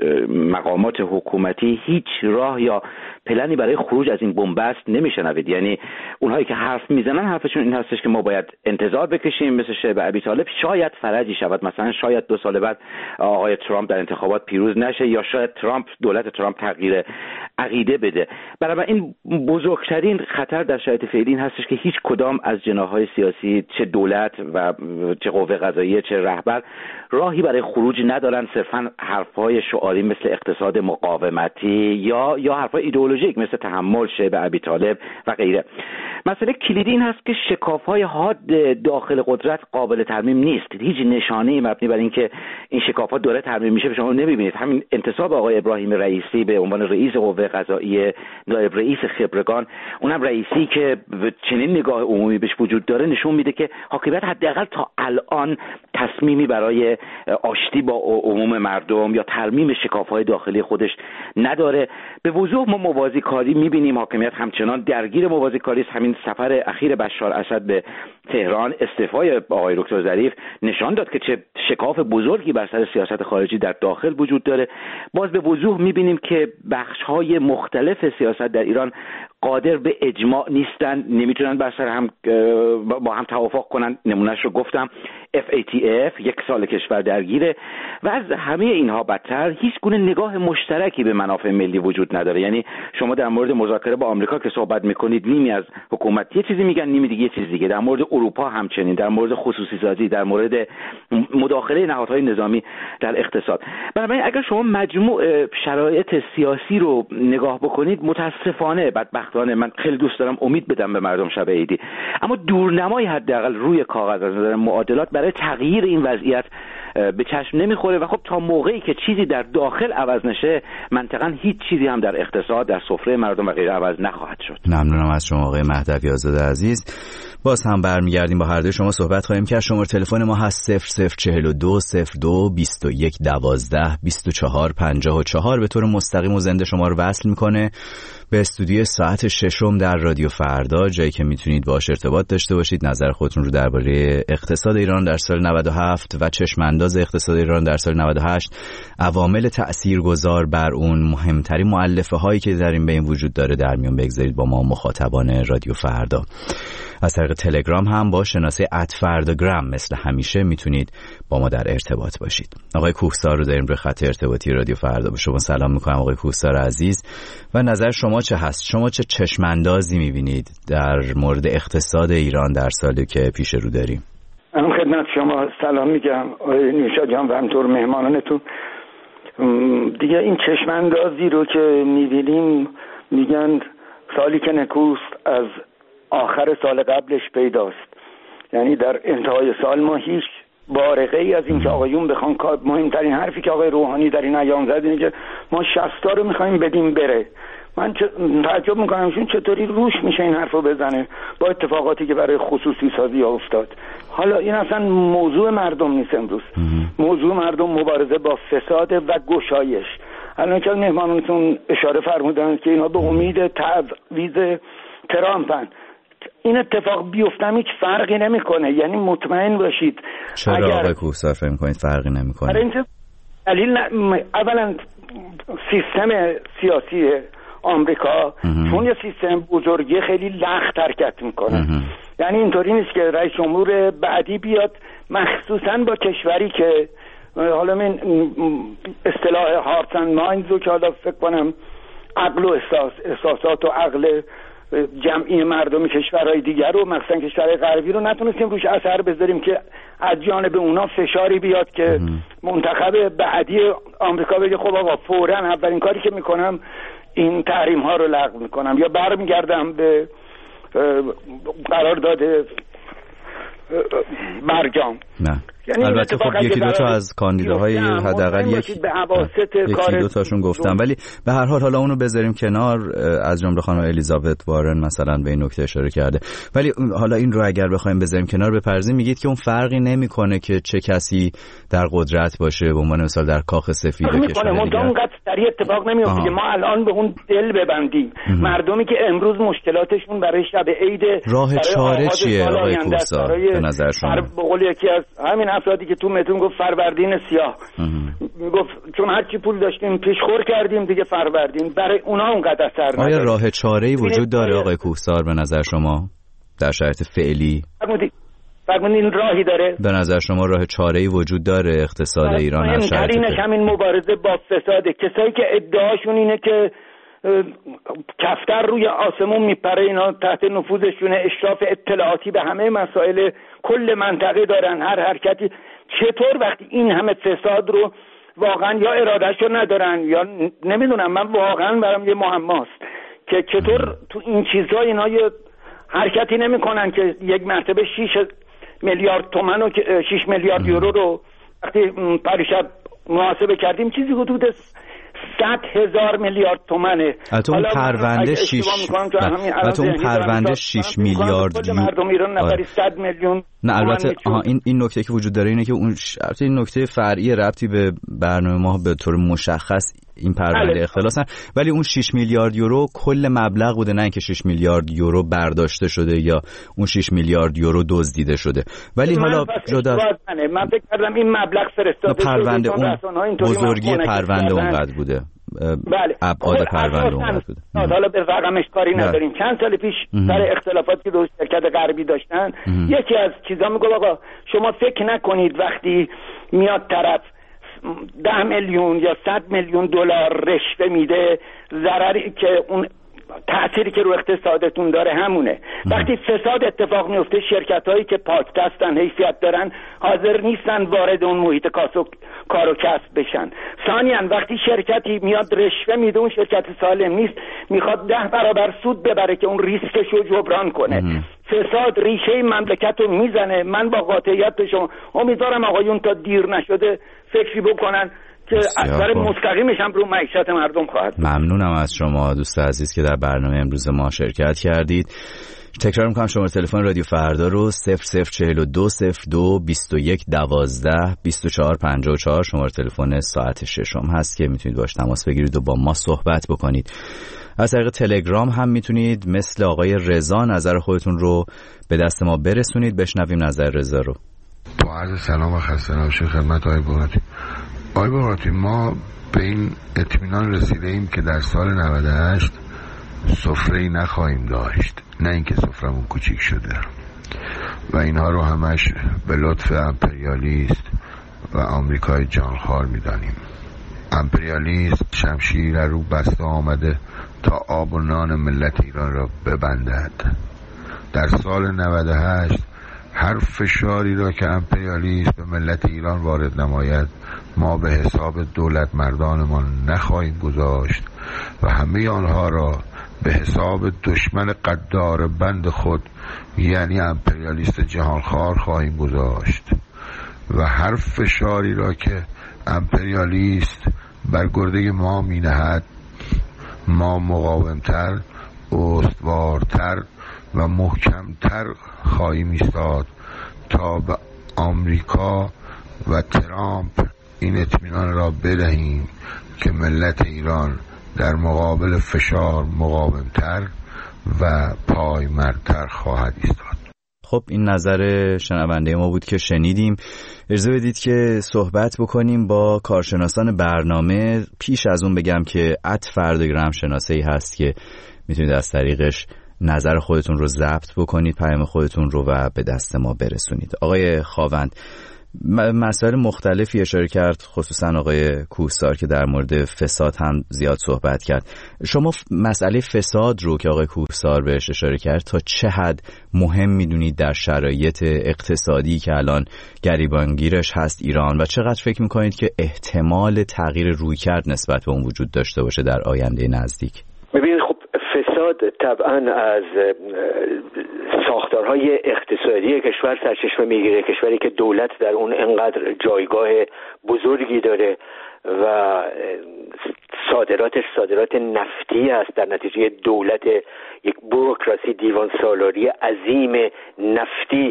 مقامات حکومتی هیچ راه یا پلنی برای خروج از این بنبست نمیشنوید. یعنی اونهایی که حرف میزنن حرفشون این هستش که ما باید انتظار بکشیم، مثل شعب ابی طالب شاید فرجی شود، مثلا شاید دو سال بعد آقای ترامپ در انتخابات پیروز نشه، یا شاید ترامپ دولت ترامپ تغییر عقیده بده. برای این بزرگترین خطر در شرایط فعلی این هستش که هیچ کدام از جناح‌های سیاسی، چه دولت و چه قوه قضاییه چه رهبر، راهی برای خروج ندارن. صرفاً حرف‌های شعاری مثل اقتصاد مقاومتی یا یا حرف‌های ایدئولوژیک مثل تحمل، شعب ابی طالب و غیره. مسئله کلیدی این هست که شکاف‌های حاد داخل قدرت قابل ترمیم نیست. هیچ نشانه‌ای مبنی بر اینکه این شکاف‌ها داره ترمیم میشه شما نمی‌بینید. همین انتصاب آقای ابراهیم رئیسی به عنوان رئیس قوه قضاییه، نایب رئیس خبرگان، اونم رئیسی که چنین نگاه عمومی بهش وجود داره، نشون میده که حاکمیت حداقل تا الان تصمیمی برای آشتی با عموم مردم یا ترمیم شکاف‌های داخلی خودش نداره. به وضوح ما موازی کاری میبینیم، حاکمیت همچنان درگیر موازی کاری است. همین سفر اخیر بشار اسد به تهران، استعفای آقای دکتر ظریف نشان داد که چه شکاف بزرگی بر سر سیاست خارجی در داخل وجود داره. باز به وضوح میبینیم که بخش‌های مختلف سیاست در ایران قادر به اجماع نیستن، نمیتونن بر سر هم با هم توافق کنن. نمونهش رو گفتم، اف ای تی اف یک سال کشور درگیره و از همه اینها بدتر هیچ گونه نگاه مشترکی به منافع ملی وجود نداره. یعنی شما در مورد مذاکره با آمریکا که صحبت میکنید، نیمی از حکومت یه چیزی میگن، نیمی دیگه یه چیز دیگه. در مورد اروپا همچنین، در مورد خصوصی سازی، در مورد مداخله نهادهای نظامی در اقتصاد. بنابراین اگر شما مجموع شرایط سیاسی رو نگاه بکنید، متاسفانه بدبختانه، من خیلی دوست دارم امید بدم به مردم شب عیدی، اما دورنمایی حداقل روی کاغذ از نظر معادلات برای تغییر این وضعیت به چشم نمیخوره. و خب تا موقعی که چیزی در داخل عوض نشه، منطقاً هیچ چیزی هم در اقتصاد، در سفره مردم و غیره عوض نخواهد شد.
ممنونم از شما آقای مهدوی آزاد عزیز. باز هم برمیگردیم با هر دوی شما صحبت خواهیم کرد. شماره تلفن ما هست صفر صفر چهل و دو صفر دو بیست و یک دوازده بیست و چهار پنجاه و چهار. به طور مستقیم و زنده شما رو وصل میکنه به استودیو ساعت ششم در رادیو فردا، جایی که میتونید باهاش ارتباط داشته باشید، نظر خودتون رو درباره اقتصاد ایران در سال نود و هفت و چشمانداز اقتصاد ایران در سال نود و هشت، عوامل تاثیرگذار بر اون، مهمترین مؤلفه هایی که در این بین وجود داره در میون بگذارید با ما مخاطبان رادیو فردا. از طریق تلگرام هم با شناسه ات فرداگرام مثل همیشه میتونید با ما در ارتباط باشید. آقای کوهسار رو داریم روی خط ارتباطی رادیو فردا. به شما سلام میکنم آقای کوهسار عزیز و نظر شما چه هست؟ شما چه چشماندازی میبینید در مورد اقتصاد ایران در سالی که پیش رو داریم؟
من خدمت شما سلام میگم آقای نوشاد جان و همطور مهمانانتون. دیگه این چشماندازی رو که میبینیم، میگن سالی که نکوست از آخر سال قبلش پیداست. یعنی در انتهای سال ما هیچ بارقه ای از این که آقایون بخوان، مهمترین حرفی که آقای روحانی در این ایام زد اینه که ما شصت رو میخوایم بدیم بره. من تعجب میکنم چون چطوری روش میشه این حرفو بزنه با اتفاقاتی که برای خصوصی سازی ها افتاد. حالا این اصلا موضوع مردم نیست امروز. موضوع مردم مبارزه با فساد و گشایش. الان که مهمانانتون اشاره فرمودن که اینا به امید تعویض ترامپن، این اتفاق بیفتم هیچ فرقی نمیکنه. یعنی مطمئن باشید.
چرا اگر... آقای کوهسار فکر میکنید فرقی نمیکنه؟ برای اینکه
دلیل ن... اولا سیستم سیاسی آمریکا چون یه سیستم بزرگی خیلی لخت حرکت میکنه. یعنی اینطوری نیست که رئیس جمهور بعدی بیاد مخصوصا با کشوری که حالا من اصطلاح هارت اند مایندز رو که حالا فکر کنم عقل و احساس احساسات و عقل جمعی مردم کشورهای دیگر رو، مثلا کشورهای غربی رو نتونستیم روش اثر بذاریم که از جانب اونا فشاری بیاد که منتخب بعدی آمریکا بگه خب آقا فوراً اولین کاری که میکنم این تحریم ها رو لغو میکنم یا برمیگردم به قرارداد
برجام.
نه یعنی البته خب یکی دو تا از کاندیداهای حداقل یک
به حواست
یکی دو تاشون گفتم، ولی به هر حال حالا اونو بذاریم کنار. از جمله خانم الیزابت وارن مثلا به این نکته اشاره کرده، ولی حالا این رو اگر بخوایم بذاریم کنار بپرزیم، میگید که اون فرقی نمیکنه که چه کسی در قدرت باشه، به عنوان مثال در کاخ سفید
کشور دیگه اونقدر سریع اتفاق نمیفته که ما الان به اون دل ببندیم. اه. مردمی که امروز مشکلاتشون برای شب عید
راه چاره چیه آقای کوهسار به نظر شما؟
به قول یکی از همین افرادی که تو متون گفت فروردین سیاه، گفت چون هر چی پول داشتیم پیشخور کردیم دیگه فروردین، برای اونا اونقدر اثر نداره.
آیا راه چاره‌ای وجود داره آقای کوهسار به نظر شما در شرایط فعلی؟
فرمودین راهی داره؟
به نظر شما راه چاره‌ای وجود داره اقتصاد ایران در شرایط
فعلی؟ همین مبارزه با فساده. کسایی که ادعاشون اینه که کفتر روی آسمون میپره، اینا تحت نفوذشون اشراف اطلاعاتی به همه مسائل کل منطقه دارن، هر حرکتی. چطور وقتی این همه فساد رو واقعا یا ارادهشو ندارن یا نمیدونم، من واقعا برام یه معماست که چطور تو این چیزا اینا یه حرکتی نمیکنن که یک مرتبه شش میلیارد تومان و شش میلیارد یورو رو وقتی پریشب محاسبه کردیم چیزی حدود صد هزار میلیارد تومانه.
البته اون پرونده شش البته اون پرونده شش میلیارد
مردم ایران نفری صد میلیون.
نه البته آها این این نکته که وجود داره اینه که اون البته این نکته فرعی ربطی به برنامه ما به طور مشخص این پرونده اختلاسن، ولی اون شش میلیارد یورو کل مبلغ بوده، نه اینکه شش میلیارد یورو برداشته شده یا اون شش میلیارد یورو دزدیده شده. ولی حالا جدا
من فکر کردم این مبلغ فرستاده
پرونده اون بزرگی پرونده اونقدر بوده.
بله
ابعاد پرونده اونقدر بوده.
حالا به رقمش کاری نداریم. چند سال پیش سر اختلافاتی که دو شرکت غربی داشتن یکی از چیزا میگه آقا شما فکر نکنید وقتی میاد طرف ده میلیون یا صد میلیون دلار رشوه میده ضرری که اون تأثیری که رو اقتصادتون داره همونه. وقتی فساد اتفاق میفته شرکت هایی که پاک دستن حیثیت دارن حاضر نیستن وارد اون محیط کار و کسب بشن. ثانیاً وقتی شرکتی میاد رشوه میده اون شرکت سالم نیست، میخواد ده برابر سود ببره که اون ریسکش رو جبران کنه. فساد ریشه مملکت رو میزنه. من با قاطعیت به شما امیدوارم آقایون تا دیر نشده فکری بکنن که اثر مستقیمش هم رو معیشت مردم خواهد.
ممنونم از شما دوست عزیز که در برنامه امروز ما شرکت کردید. تکرار میکنم شماره تلفن رادیو فردا رو صفر صفر چهل و دو صفر دو بیست و یک دوازده بیست و چهار پنجاه و چهار شماره تلفن ساعت ششم هست که میتونید باش تماس بگیرید و با ما صحبت بکنید. از طریق تلگرام هم میتونید مثل آقای رضا نظر خودتون رو به دست ما برسونید. بشنویم نظر رضا رو.
با عرض سلام و خسته نباشید خدمت آقای بغراتی. آقای بغراتی ما به این اطمینان رسیده ایم که در سال نود و هشت سفره‌ای نخواهیم داشت، نه اینکه سفرمون کوچیک شده و اینها رو همش به لطف امپریالیست و آمریکای جانخوار میدانیم. امپریالیست شمشیر رو بسته آمده تا آب و نان ملت ایران را ببندد. در سال نود و هشت هر فشاری را که امپریالیست به ملت ایران وارد نماید ما به حساب دولت مردانمان نخواهیم گذاشت و همه آنها را به حساب دشمن قدار بند خود یعنی امپریالیست جهانخوار خواهیم گذاشت و هر فشاری را که امپریالیست بر گرده ما می نهد ما مقاومتر، استوارتر و محکمتر خواهیم ایستاد تا به آمریکا و ترامپ این اطمینان را بدهیم که ملت ایران در مقابل فشار مقاومتر و پایمردتر خواهد ایستاد.
خب این نظر شنونده ما بود که شنیدیم. اجازه بدید که صحبت بکنیم با کارشناسان برنامه. پیش از اون بگم که ات فرداگرام شناسه‌ای هست که میتونید از طریقش نظر خودتون رو ضبط بکنید، پیام خودتون رو و به دست ما برسونید. آقای خاوند مسائل مختلفی اشاره کرد، خصوصا آقای کوهسار که در مورد فساد هم زیاد صحبت کرد. شما مسئله فساد رو که آقای کوهسار بهش اشاره کرد تا چه حد مهم میدونید در شرایط اقتصادی که الان گریبانگیرش هست ایران و چقدر فکر میکنید که احتمال تغییر رویکرد نسبت به اون وجود داشته باشه در آینده نزدیک؟
ببینید خب اقتصاد طبعا از ساختارهای اقتصادی کشور سرچشمه میگیره. کشوری که دولت در اون انقدر جایگاه بزرگی داره و صادراتش صادرات نفتی است، در نتیجه دولت یک بوروکراسی دیوان سالاری عظیم نفتی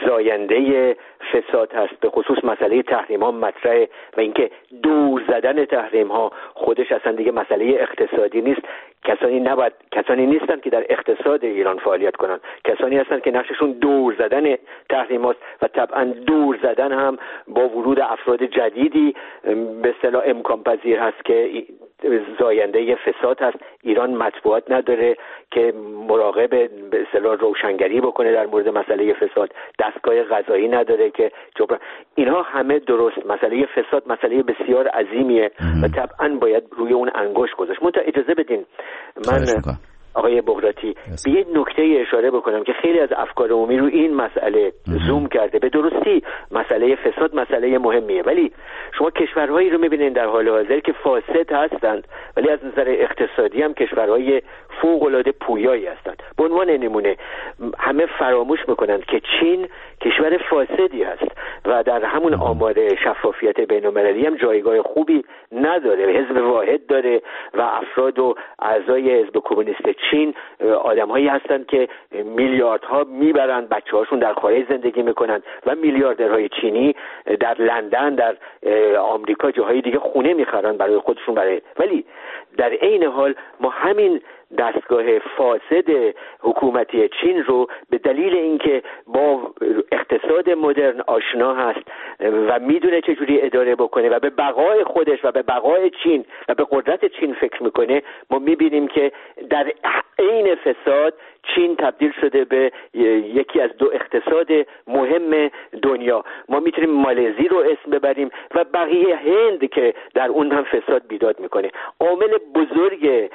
زاینده فساد هست. به خصوص مسئله تحریم ها مطرحه و اینکه دور زدن تحریم ها خودش اصلا دیگه مسئله اقتصادی نیست. کسانی نباید کسانی نیستن که در اقتصاد ایران فعالیت کنن، کسانی هستن که نقششون دور زدن تحریم هاست و طبعا دور زدن هم با ورود افراد جدیدی به اصطلاح امکان پذیر هست که زاینده فساد هست. ایران مطبوعات نداره که مراقب به اصطلاح روشنگری بکنه در مورد مسئله فساد، دستگاه قضایی نداره که جبران. اینها همه درست، مسئله فساد مسئله بسیار عظیمیه و طبعا باید روی اون انگشت گذاشت. منتها اجازه بدین من آقای بغراتی به یه نکته اشاره بکنم که خیلی از افکار عمومی رو این مسئله زوم کرده. به درستی مسئله فساد مسئله مهمیه، ولی شما کشورهایی رو میبینید در حال حاضر که فاسد هستند ولی از نظر اقتصادی هم کشورهای فوق‌العاده پویایی هستند. به عنوان نمونه همه فراموش میکنند که چین کشور فاسدی هست و در همون آمار شفافیت بین‌المللی هم جایگاه خوبی نداره. حزب واحد داره و افراد و اعضای حزب کمونیست چین آدم‌هایی هستند که میلیاردها میبرند، بچه‌هاشون در خارج زندگی میکنند و میلیاردرهای چینی در لندن، در آمریکا، جاهای دیگه خونه میخرن برای خودشون. برای ولی در عین حال ما همین دستگاه فاسد حکومتی چین رو به دلیل اینکه با اقتصاد مدرن آشنا هست و میدونه چجوری اداره بکنه و به بقای خودش و به بقای چین و به قدرت چین فکر میکنه، ما میبینیم که در عین فساد چین تبدیل شده به یکی از دو اقتصاد مهم دنیا. ما میتونیم مالزی رو اسم ببریم و بقیه هند که در اون هم فساد بیداد میکنه. عامل بزرگ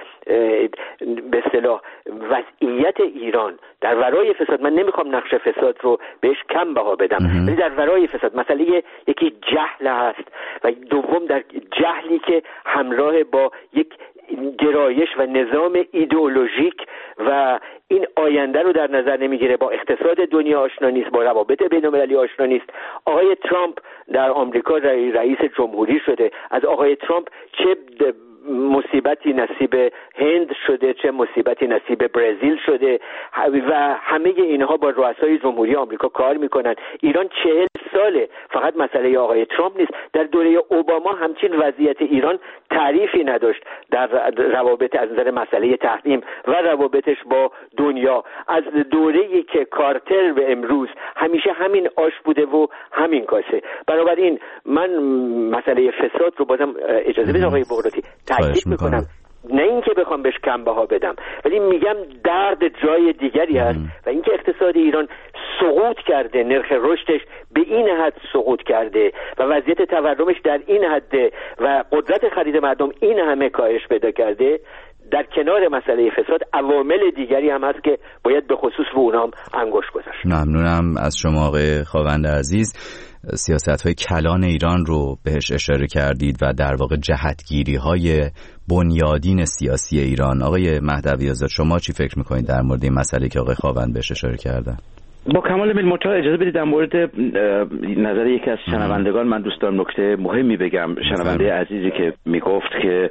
به اصطلاح وضعیت ایران در ورای فساد، من نمیخوام نقش فساد رو بهش کم بها بدم، ولی در ورای فساد مسئله یکی جهل هست و دوم در جهلی که همراه با یک گرایش و نظام ایدئولوژیک و این آینده رو در نظر نمیگیره، با اقتصاد دنیا آشنا نیست، با روابط بین‌المللی آشنا نیست. آقای ترامپ در آمریکا رئیس جمهوری شده، از آقای ترامپ چه مصیبتی نصیب هند شده، چه مصیبتی نصیب برزیل شده و همه اینها با رؤسای جمهوری آمریکا کار میکنن. ایران چهل ساله، فقط مسئله آقای ترامپ نیست. در دوره اوباما همچین وضعیت ایران تعریفی نداشت در روابط از نظر مسئله تحریم و روابطش با دنیا. از دوره‌ای که کارتر به امروز همیشه همین آش بوده و همین کاسه. بنابراین من مسئله فساد رو بازم اجازه بدید آقای بغراتی تاکید میکنم، نه اینکه بخوام بهش کم بها بدم، ولی میگم درد جای دیگری هست و اینکه اقتصاد ایران سقوط کرده، نرخ رشدش به این حد سقوط کرده و وضعیت تورمش در این حده و قدرت خرید مردم این همه کاهش پیدا کرده. در کنار مسئله فساد عوامل دیگری هم هست که باید به خصوص رو اونام انگشت گذاشت.
ممنونم از شما آقای خاوند عزیز. سیاست‌های کلان ایران رو بهش اشاره کردید و در واقع جهتگیری‌های بنیادین سیاسی ایران. آقای مهدوی آزاد شما چی فکر می‌کنید در مورد این مسئله که آقای خاوند بهش اشاره کردن؟
با کمال میل مطلع اجازه بدید در مورد نظر یکی از شنوندگان من دوست دارم نکته مهمی بگم. شنونده عزیزی که میگفت که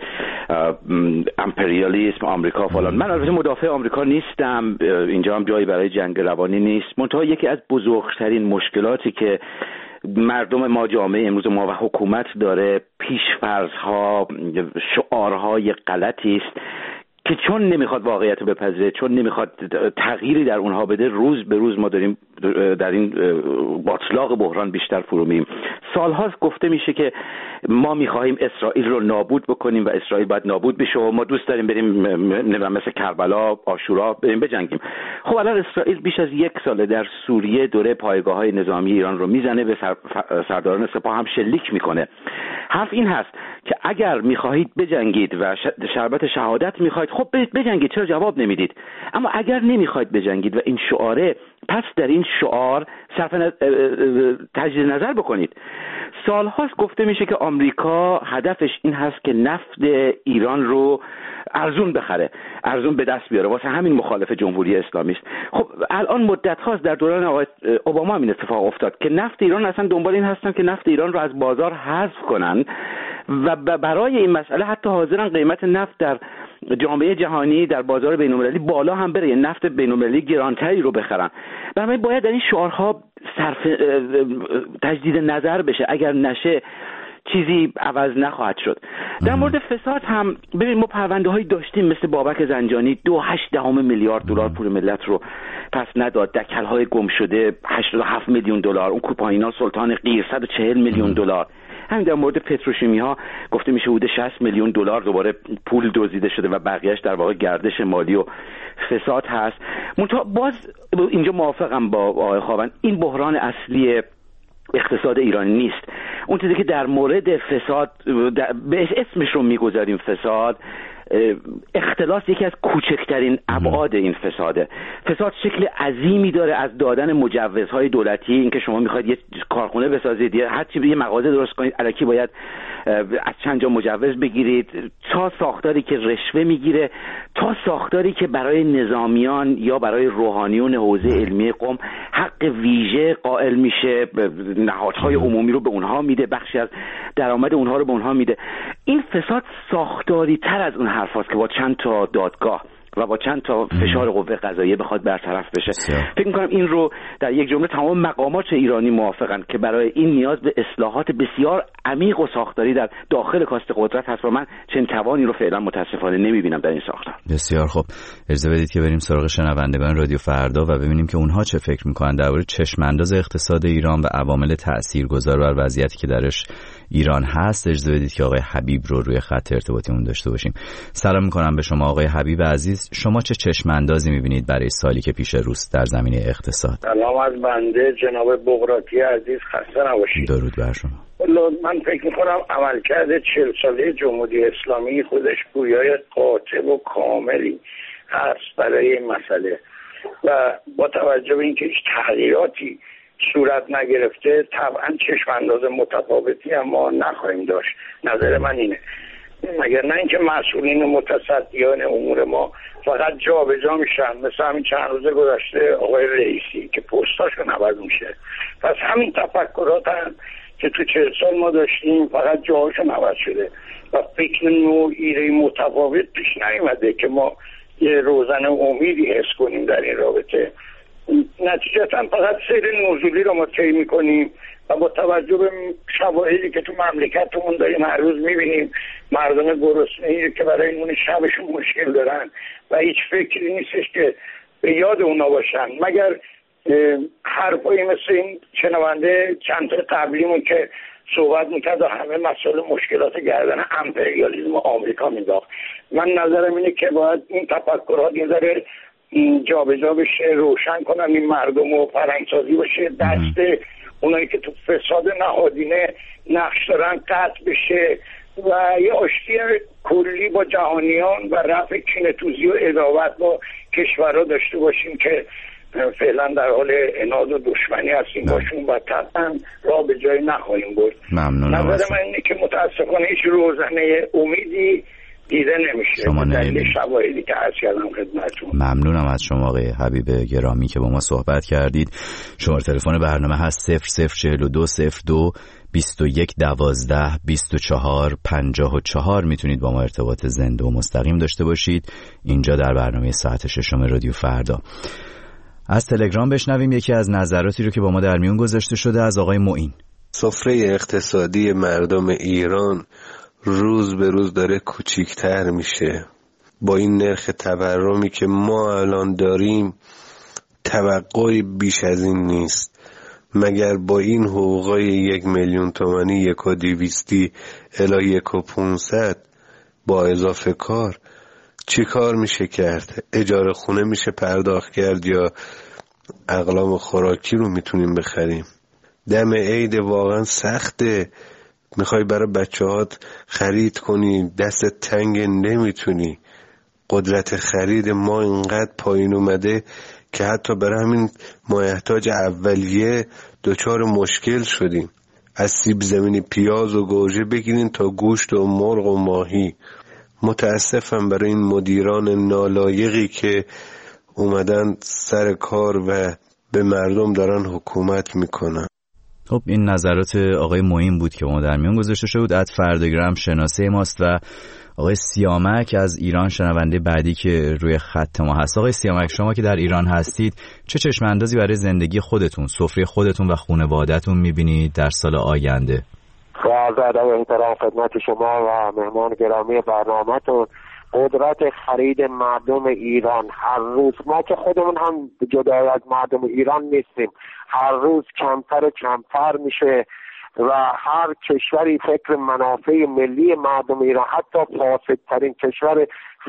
امپریالیسم آمریکا فلان، من البته مدافع آمریکا نیستم، اینجا هم جایی برای جنگ روانی نیست. منتها یکی از بزرگترین مشکلاتی که مردم ما، جامعه امروز ما و حکومت داره، پیش‌فرض‌ها، شعارهای غلطی است که چون نمیخواد واقعیت رو بپذیره، چون نمیخواد تغییری در اونها بده، روز به روز ما داریم در این باطلاق بحران بیشتر فرو میریم. سالهاست گفته میشه که ما میخواهیم اسرائیل رو نابود بکنیم و اسرائیل باید نابود بشه و ما دوست داریم بریم مثل کربلا، عاشورا بریم بجنگیم. خب الان اسرائیل بیش از یک ساله در سوریه دوره پایگاه‌های نظامی ایران رو میزنه، به سرداران سپاه هم شلیک میکنه. حرف این هست که اگر میخواهید بجنگید و شربت شهادت میخواهید، خب برید بجنگید، چرا جواب نمیدید؟ اما اگر نمیخواید بجنگید و این شعاره، پس در این شعار صرف تجدید نظر بکنید. سالهاست گفته میشه که آمریکا هدفش این هست که نفت ایران رو ارزون بخره، ارزون به دست بیاره، واسه همین مخالف جمهوری اسلامی است. خب الان مدت هاست در دوران آقای اوباما این اتفاق افتاد که نفت ایران اصلا دنبال این هستن که نفت ایران رو از بازار حذف کنن و برای این مسئله حتی حاضرن قیمت نفت در جامعه جهانی در بازار بین‌المللی بالا هم بره، نفت بین‌المللی گرانتری رو بخرن. برای باید در این شعارها صرف تجدید نظر بشه، اگر نشه چیزی عوض نخواهد شد. در مورد فساد هم ببین ما پرونده هایی داشتیم مثل بابک زنجانی دو و هشت دهم میلیارد دلار پول ملت رو پس نداد، دکل های گم شده هشتاد و هفت میلیون دلار، اون کوپاینا سلطان قیر صد و چهل میلیون دلار. همین در مورد پتروشیمی ها گفته میشه حدود شصت میلیون دلار دوباره پول دزدیده شده و بقیهش در واقع گردش مالی و فساد هست. منتها باز اینجا موافقم با آقای خاوند، این بحران اصلی اقتصاد ایرانی نیست. اون چیزی که در مورد فساد به اسمش رو میگذاریم فساد، اختلاس یکی از کوچکترین ابعاد این فساده. فساد شکل عظیمی داره، از دادن مجوزهای دولتی، اینکه شما میخواید یه کارخونه بسازید یا هر چی، یه مغازه درست کنید، الکی باید از چند جا مجوز بگیرید، تا ساختاری که رشوه میگیره، تا ساختاری که برای نظامیان یا برای روحانیون حوزه علمی قم حق ویژه قائل میشه، نهادهای عمومی رو به اونها میده، بخشی از درآمد اونها رو به اونها میده. این فساد ساختاری تر از اون حرفاست که با چند تا دادگاه و با چند تا فشار قوه قضاییه بخواد برطرف بشه. فکر می‌کنم این رو در یک جمله تمام مقامات ایرانی موافقن که برای این نیاز به اصلاحات بسیار عمیق و ساختاری در داخل کاست قدرت هست و من چنین توانی رو فعلا متاسفانه نمی‌بینم در این ساختار.
بسیار خوب، اجازه بدید که بریم سراغ شنوندگان رادیو فردا و ببینیم که اونها چه فکر می‌کنن درباره چشم‌انداز اقتصاد ایران و عوامل تاثیرگذار بر وضعیتی که درش ایران هست. اجازه بدید که آقای حبیب رو روی خط ارتباطیمون داشته باشیم. سلام می‌کنم به شما آقای حبیب عزیز. شما چه چشم اندازی می‌بینید برای سالی که پیش روست در زمینه اقتصاد؟
سلام از بنده جناب بغراتی عزیز، خسته نباشید.
درود بر شما.
من فکر می‌کنم عملکرد چهل ساله جمهوری اسلامی خودش گویای قاطع و کاملی هست برای این مسئله و با توجه به اینکه هیچ تغییراتی صورت نگرفته طبعا چشم انداز متفاوتی هم ما نخواهیم داشت. نظر من اینه، مگر نه اینکه مسئولین متصدیان امور ما فقط جا به جا میشن، مثل همین چند روز گذشته آقای رئیسی که پستاشون عوض میشه. پس همین تفکرات هم که تو چهل سال ما داشتیم فقط جاهاشون عوض شده و فکر نوع ایره متفاوت پیش نیومده که ما یه روزن امیدی حس کنیم در این رابطه. نتیجتا فقط سیر نزولی رو ما طی میکنیم و با توجه به شواهدی که تو مملکتمون داریم هر روز میبینیم مردم گرسنه‌ای که برای نون شبشون مشکل دارن و هیچ فکری نیستش که به یاد اونا باشن، مگر حرفایی مثل این شنونده چند تا قبلیمون که صحبت میکرد و همه مسئله مشکلات گردن امپریالیسم آمریکا مینداخت. من نظرم اینه که باید این تفکرات یه ذره جا به جا بشه، روشن کنن این مردم و فرهنگسازی باشه، دست اونایی که تو فساد نهادینه نقش دارن قطع بشه و یه آشتی کلی با جهانیان و رفع کینه‌توزی و عداوت با کشورها داشته باشیم که فعلا در حال عناد و دشمنی هستیم باشون و طبعا راه به جایی نخواهیم برد.
ممنونم.
نظر من اینه که متاسفانه هیچ روزنه امیدی دیده نمیشه.
شما
دلیل شواهدی که عرض کردم خدمتتون.
ممنونم از شما آقای حبیب گرامی که با ما صحبت کردید. شماره تلفن برنامه هست صفر صفر چهل و دو صفر دو بیست و یک دوازده بیست و چهار پنجاه و چهار. میتونید با ما ارتباط زنده و مستقیم داشته باشید اینجا در برنامه ساعت ششم رادیو فردا. از تلگرام بشنویم یکی از نظراتی رو که با ما در میون گذاشته شده از آقای معین.
سفره اقتصادی مردم ایران روز به روز داره کوچیک‌تر میشه. با این نرخ تورمی که ما الان داریم توقعی بیش از این نیست. مگر با این حقوقای یک میلیون تومانی یک و دویستی الی یک و پونصد با اضافه کار چی کار میشه کرد؟ اجاره خونه میشه پرداخت کرد یا اقلام خوراکی رو میتونیم بخریم؟ دم عید واقعا سخته، میخوای برای بچه هات خرید کنی دست تنگ نمیتونی. قدرت خرید ما اینقدر پایین اومده که حتی برای همین مایحتاج اولیه دچار مشکل شدیم. از سیب زمینی پیاز و گوجه بگیرین تا گوشت و مرغ و ماهی. متاسفم برای این مدیران نالایقی که اومدن سر کار و به مردم دارن حکومت میکنن.
خب این نظرات آقای معین بود که ما در میان گذاشته شد. اد فردگرام شناسه ماست و آقای سیامک از ایران شنونده بعدی که روی خط ما هست. آقای سیامک، شما که در ایران هستید چه چشم اندازی برای زندگی خودتون، سفره خودتون و خانواده‌تون می‌بینید در سال آینده؟
عرض ادب و احترام خدمت شما و مهمان گرامی برنامه‌تون. قدرت خرید مردم ایران هر روز، ما که خودمون هم جدای از مردم ایران نیستیم، هر روز کمتر و کمتر میشه و هر کشوری فکر منافع ملی مردم ایران، حتی فاسدترین کشور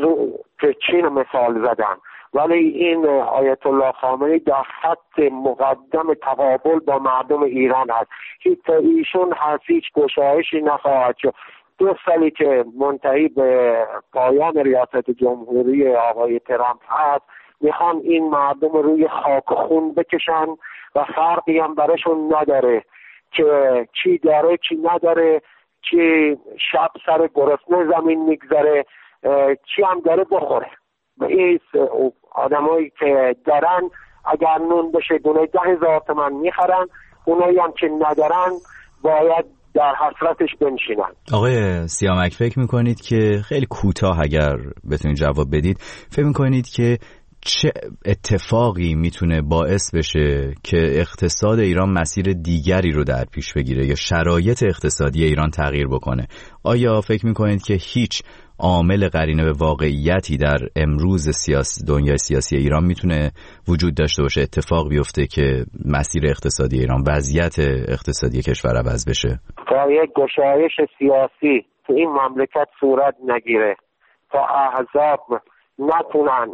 که چین مثال زدن، ولی این آیت الله خامنه‌ای در خط مقدم تقابل با مردم ایران هست. هیچ ایشون هست هیچ گشایشی نخواهد شد. دو سالی که منتهی به پایان ریاست جمهوری آقای ترامپ هست، میخوان این مردم روی خاک خون بکشن و فرقی هم براشون نداره که چی داره چی نداره، چی شب سر گرسنه زمین میگذره، چی هم داره بخوره. و این آدمایی که دارن اگر نون بشه دونه ده هزار تومن میخرن، اونایی هم که ندارن باید در حسرتش بنشینن.
آقای سیامک، فکر میکنید که خیلی کوتاه اگر بتونید جواب بدید، فکر میکنید که چه اتفاقی میتونه باعث بشه که اقتصاد ایران مسیر دیگری رو در پیش بگیره یا شرایط اقتصادی ایران تغییر بکنه؟ آیا فکر میکنید که هیچ عامل قرینه به واقعیتی در امروز سیاسی دنیای سیاسی ایران میتونه وجود داشته باشه، اتفاق بیفته که مسیر اقتصادی ایران، وضعیت اقتصادی کشور عوض بشه؟
تا یک گشایش سیاسی تو این مملکت صورت نگیره، تا احزاب نتونن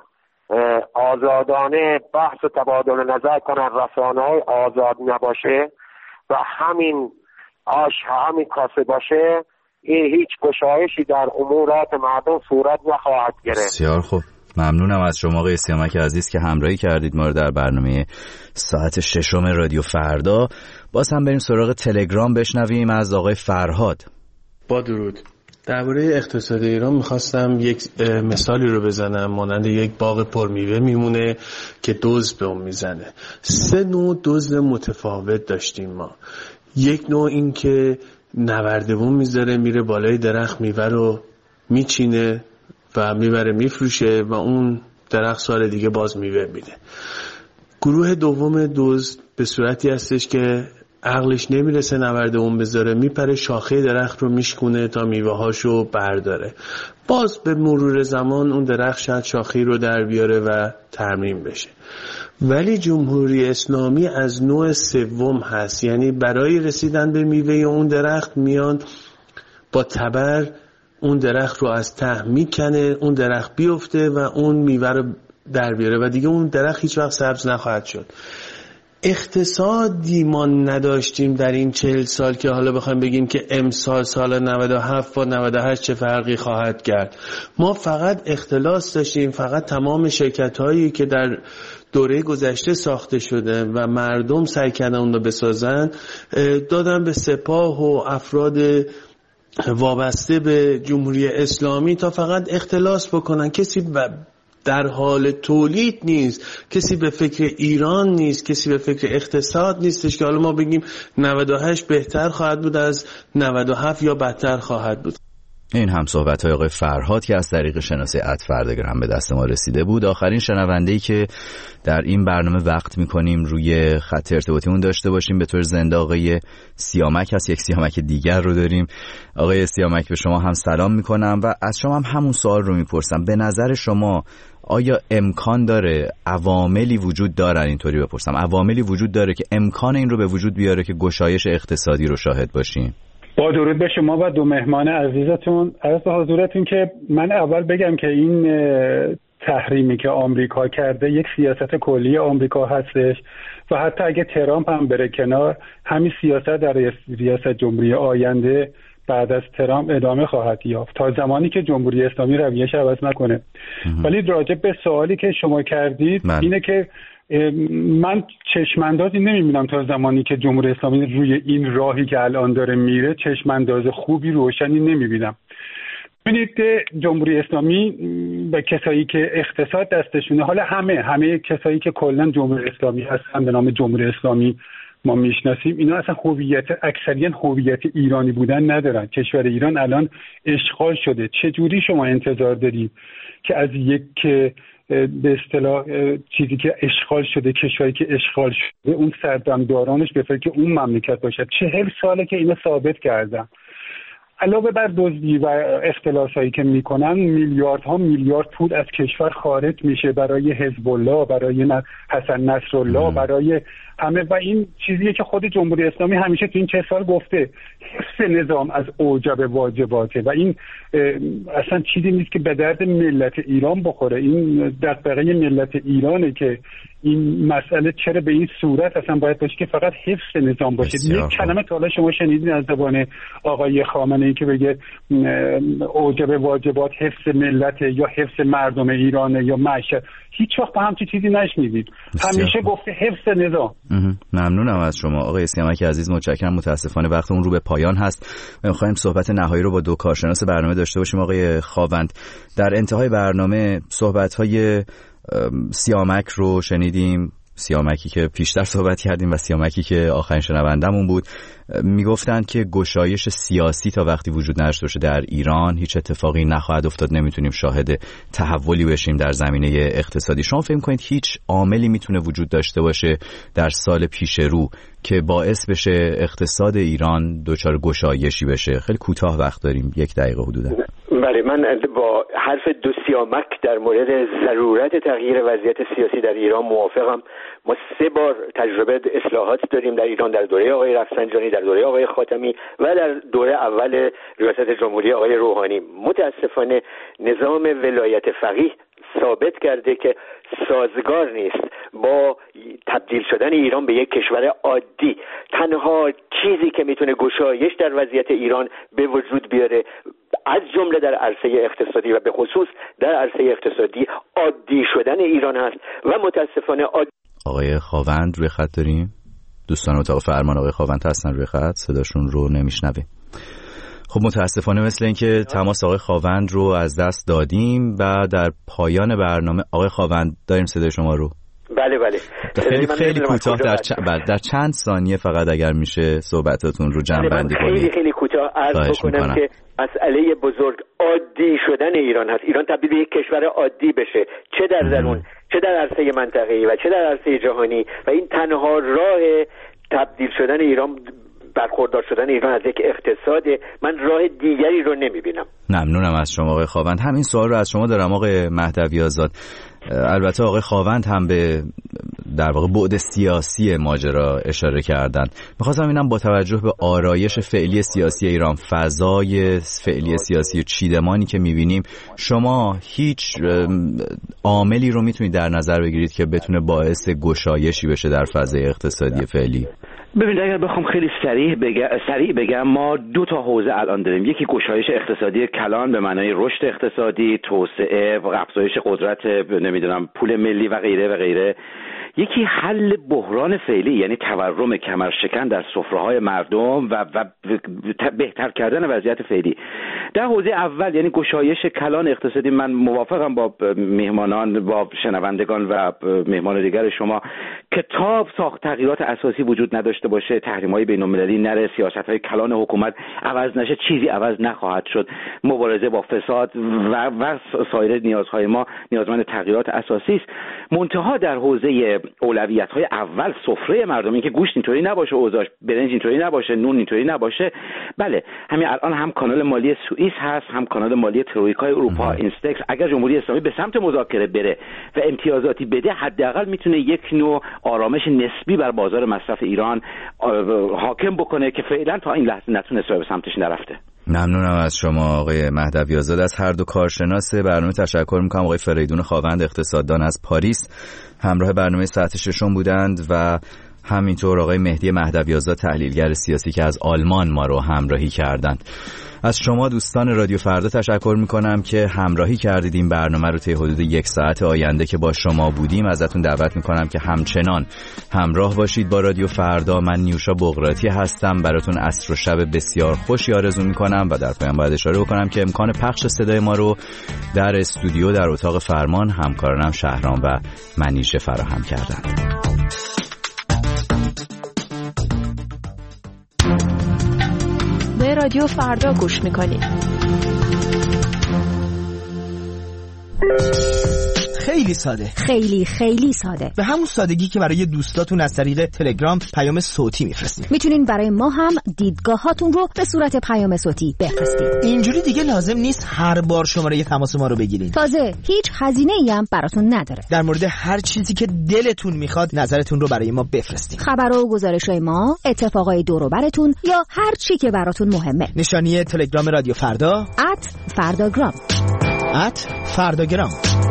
آزادانه بحث و تبادل نظر کنن، رسانه‌های آزاد نباشه و همین آش همین کاسه باشه، این هیچ گشایشی در امورات مردم صورت نخواهد گرفت.
بسیار خوب، ممنونم از شما آقای سیامک عزیز که همراهی کردید ما رو در برنامه ساعت ششم رادیو فردا. باز هم بریم سراغ تلگرام بشنویم از آقای فرهاد.
با درود. درباره اقتصاد ایران میخواستم یک مثالی رو بزنم. مانند یک باغ پرمیوه میمونه که دزد به اون میزنه. سه نوع دزد متفاوت داشتیم ما. یک نوع این که نوردبون میذاره میره بالای درخت میوه رو میچینه و میبره میفروشه و اون درخت سال دیگه باز میوه میده. گروه دوم دزد به صورتی هستش که عقلش نمیرسه نوردبون بذاره، میپره شاخه درخت رو میشکونه تا میوه هاشو برداره. باز به مرور زمان اون درخت شاید شاخه رو در بیاره و ترمیم بشه. ولی جمهوری اسلامی از نوع سوم هست، یعنی برای رسیدن به میوه اون درخت میان با تبر اون درخت رو از ته میکنه، اون درخت بیفته و اون میوه رو در بیاره و دیگه اون درخت هیچ وقت سبز نخواهد شد. اقتصادی ما نداشتیم در این چهل سال که حالا بخوایم بگیم که امسال سال نود و هفت با نود و هشت چه فرقی خواهد کرد. ما فقط اختلاس داشتیم، فقط تمام شرکت هایی که در دوره گذشته ساخته شده و مردم سعی کردن اون رو بسازن دادن به سپاه و افراد وابسته به جمهوری اسلامی تا فقط اختلاس بکنن. کسی در حال تولید نیست، کسی به فکر ایران نیست، کسی به فکر اقتصاد نیستش که حالا ما بگیم نود و هشت بهتر خواهد بود از نود و هفت یا بدتر خواهد بود.
این هم صحبت‌های آقای فرهاد که از طریق شناسه اد فردگرام به دست ما رسیده بود. آخرین شنونده‌ای که در این برنامه وقت می‌کنیم روی خط ارتباطیمون داشته باشیم به طور زنده آقای سیامک هست. یک سیامک دیگر رو داریم. آقای سیامک، به شما هم سلام می‌کنم و از شما هم همون سوال رو می‌پرسم. به نظر شما آیا امکان داره، عواملی وجود دارن، اینطوری بپرسم، عواملی وجود داره که امکان این رو به وجود بیاره که گشایش اقتصادی رو شاهد باشیم؟
با درود به شما و دو مهمان عزیزتون. عرض به حضورتون که من اول بگم که این تحریمی که آمریکا کرده یک سیاست کلی آمریکا هستش و حتی اگه ترامپ هم بره کنار، همین سیاست در ریاست جمهوری آینده بعد از ترامپ ادامه خواهد یافت تا زمانی که جمهوری اسلامی رویش عوض نکنه. ولی راجع به سوالی که شما کردید من. اینه که من چشماندازی نمیبینم تا زمانی که جمهوری اسلامی روی این راهی که الان داره میره چشمانداز خوبی روشنی نمیبینم. ببینید جمهوری اسلامی به کسایی که اقتصاد دستشونه، حالا همه همه کسایی که کلا جمهوری اسلامی هستن به نام جمهوری اسلامی ما میشناسیم، اینا اصلا هویت اکثریت هویت ایرانی بودن ندارن. کشور ایران الان اشغال شده. چه جوری شما انتظار دارید که از یک به اصطلاح چیزی که اشغال شده، کشوری که اشغال شده، اون سردمدارانش بفرد که اون مملکت باشد؟ چهل ساله که اینا ثابت کردن. علاوه بر دزدی و اختلاسایی که میکنن، میلیاردها میلیارد پول از کشور خارج میشه برای حزب الله، برای حسن نصرالله، برای همه. و این چیزیه که خود جمهوری اسلامی همیشه تو این چه سال گفته، حفظ نظام از اوجب واجباته و این اصلا چیزی نیست که به درد ملت ایران بخوره. این دغدغه ملت ایرانه که این مسئله چرا به این صورت اصلا باید باشه که فقط حفظ نظام باشه. یک کلمه تا حالا شما شنیدین از زبان آقای خامنه‌ای که بگه اوجب واجبات حفظ ملت یا حفظ مردم ایران یا معیشت؟ هیچ وقت با همچین چیزی نشنیدید. همیشه گفته حفظ نظام.
ممنونم از شما آقای سیامک عزیز، متشکرم. متاسفانه وقتمون رو به پایان هست و می‌خوایم صحبت نهایی رو با دو کارشناس برنامه داشته باشیم. آقای خاوند، در انتهای برنامه صحبت‌های سیامک رو شنیدیم، سیامکی که پیشتر صحبت کردیم و سیامکی که آخرین شنوندمون بود، میگفتند که گشایش سیاسی تا وقتی وجود نداشته باشه در ایران هیچ اتفاقی نخواهد افتاد، نمیتونیم شاهد تحولی بشیم در زمینه اقتصادی. شما فکر می‌کنید هیچ عاملی میتونه وجود داشته باشه در سال پیش رو که باعث بشه اقتصاد ایران دچار گشایشی بشه؟ خیلی کوتاه وقت داریم، یک دقیقه حدودا.
بله، من با حرف دو سیامک در مورد ضرورت تغییر وضعیت سیاسی در ایران موافقم. ما سه بار تجربه اصلاحات داریم در ایران، در دوره آقای رفسنجانی، در دوره آقای خاتمی و در دوره اول ریاست جمهوری آقای روحانی. متاسفانه نظام ولایت فقیه ثابت کرده که سازگار نیست با تبدیل شدن ایران به یک کشور عادی. تنها چیزی که میتونه گشایش در وضعیت ایران به وجود بیاره از جمله در عرصه اقتصادی و به خصوص در عرصه اقتصادی عادی شدن ایران هست و متاسفانه عادی.
آقای خاوند روی خط داریم؟ دوستان اتاق فرمان آقای خاوند هستن روی خط، صداشون رو نمیشنویم. خب متاسفانه مثل اینکه تماس آقای خاوند رو از دست دادیم و در پایان برنامه آقای خاوند داریم صدای شما رو.
بله بله.
خیلی خیلی کوتاه در چ... در چند ثانیه فقط اگر میشه صحبتاتون رو جمع بندی کنید.
خیلی خیلی کوتاه عرض بکنم که مسئله بزرگ عادی شدن ایران هست. ایران تبدیل به یک کشور عادی بشه، چه در درون چه در عرصه منطقه‌ای و چه در عرصه جهانی، و این تنها راه تبدیل شدن ایران، برخوردار شدن ایران از یک اقتصاد. من راه دیگری رو نمیبینم.
ممنونم از شما آقای خاوند. همین سوال رو از شما دارم آقای مهدوی آزاد. البته آقای خاوند هم به در واقع بعد سیاسی ماجرا اشاره کردن. می‌خواستم ببینم با توجه به آرایش فعلی سیاسی ایران، فضای فعلی سیاسی چیدمانی که می‌بینیم، شما هیچ عاملی رو میتونید در نظر بگیرید که بتونه باعث گشایشی بشه در فضای اقتصادی فعلی؟
ببینید اگر بخوام خیلی سریع بگم سریع بگم ما دو تا حوزه الان داریم. یکی گشایش اقتصادی کلان به معنای رشد اقتصادی، توسعه و افزایش قدرت نمیدونم پول ملی و غیره و غیره. یکی حل بحران فعلی، یعنی تورم کمرشکن در سفره‌های مردم و, و بهتر کردن وضعیت فعلی. در حوزه اول یعنی گشایش کلان اقتصادی، من موافقم با مهمانان، با شنوندگان و مهمان دیگر شما که تا ساخت تغییرات اساسی وجود نداشته باشه، تحریم‌های بین‌المللی نره، سیاست‌های کلان حکومت عوض نشه، چیزی عوض نخواهد شد. مبارزه با فساد و و سایر نیازهای ما نیازمند تغییرات اساسی است. منتها در حوزه اولویت‌های اول سفره مردم، این که گوشت اینطوری نباشه، اوضاعش برنج اینطوری نباشه، نون اینطوری نباشه. بله، همین الان هم کانال مالی سوئیس هست، هم کانال مالی ترویکای اروپا اینستکس. اگر جمهوری اسلامی به سمت مذاکره بره و امتیازاتی بده، حداقل میتونه یک نوع آرامش نسبی بر بازار مصرف ایران حاکم بکنه که فعلا تا این لحظه نتونسته به سمتش نرفته.
ممنونم از شما آقای مهدوی آزاد. از هر دو کارشناس برنامه تشکر میکنم. آقای فریدون خاوند اقتصاددان از پاریس همراه برنامه ساعت ششم بودند و همینطور آقای مهدی مهدوی‌آزاد تحلیلگر سیاسی که از آلمان ما رو همراهی کردند. از شما دوستان رادیو فردا تشکر میکنم که همراهی کردید این برنامه رو طی حدود یک ساعت آینده که با شما بودیم. ازتون دعوت میکنم که همچنان همراه باشید با رادیو فردا. من نیوشا بغراتی هستم، براتون عصر و شب بسیار خوشی آرزو میکنم و در پایان باید اشاره بکنم که امکان پخش صدای ما رو در استودیو در اتاق فرمان همکارانم شهرام و منیژه فراهم کردند.
به رادیو فردا گوش میکنید.
خیلی ساده،
خیلی خیلی ساده،
به همون سادگی که برای دوستاتون از طریق تلگرام پیام صوتی میفرستید.
میتونین برای ما هم دیدگاهاتون رو به صورت پیام صوتی بفرستید.
اینجوری دیگه لازم نیست هر بار شماره تماس ما رو بگیرید.
تازه هیچ هزینه‌ای هم براتون نداره.
در مورد هر چیزی که دلتون میخواد نظرتون رو برای ما بفرستید.
خبر و گزارش‌های ما، اتفاقای دور و براتون یا هر چی که براتون مهمه.
نشانی تلگرام رادیو فردا
ات فرداگرام
ات فرداگرام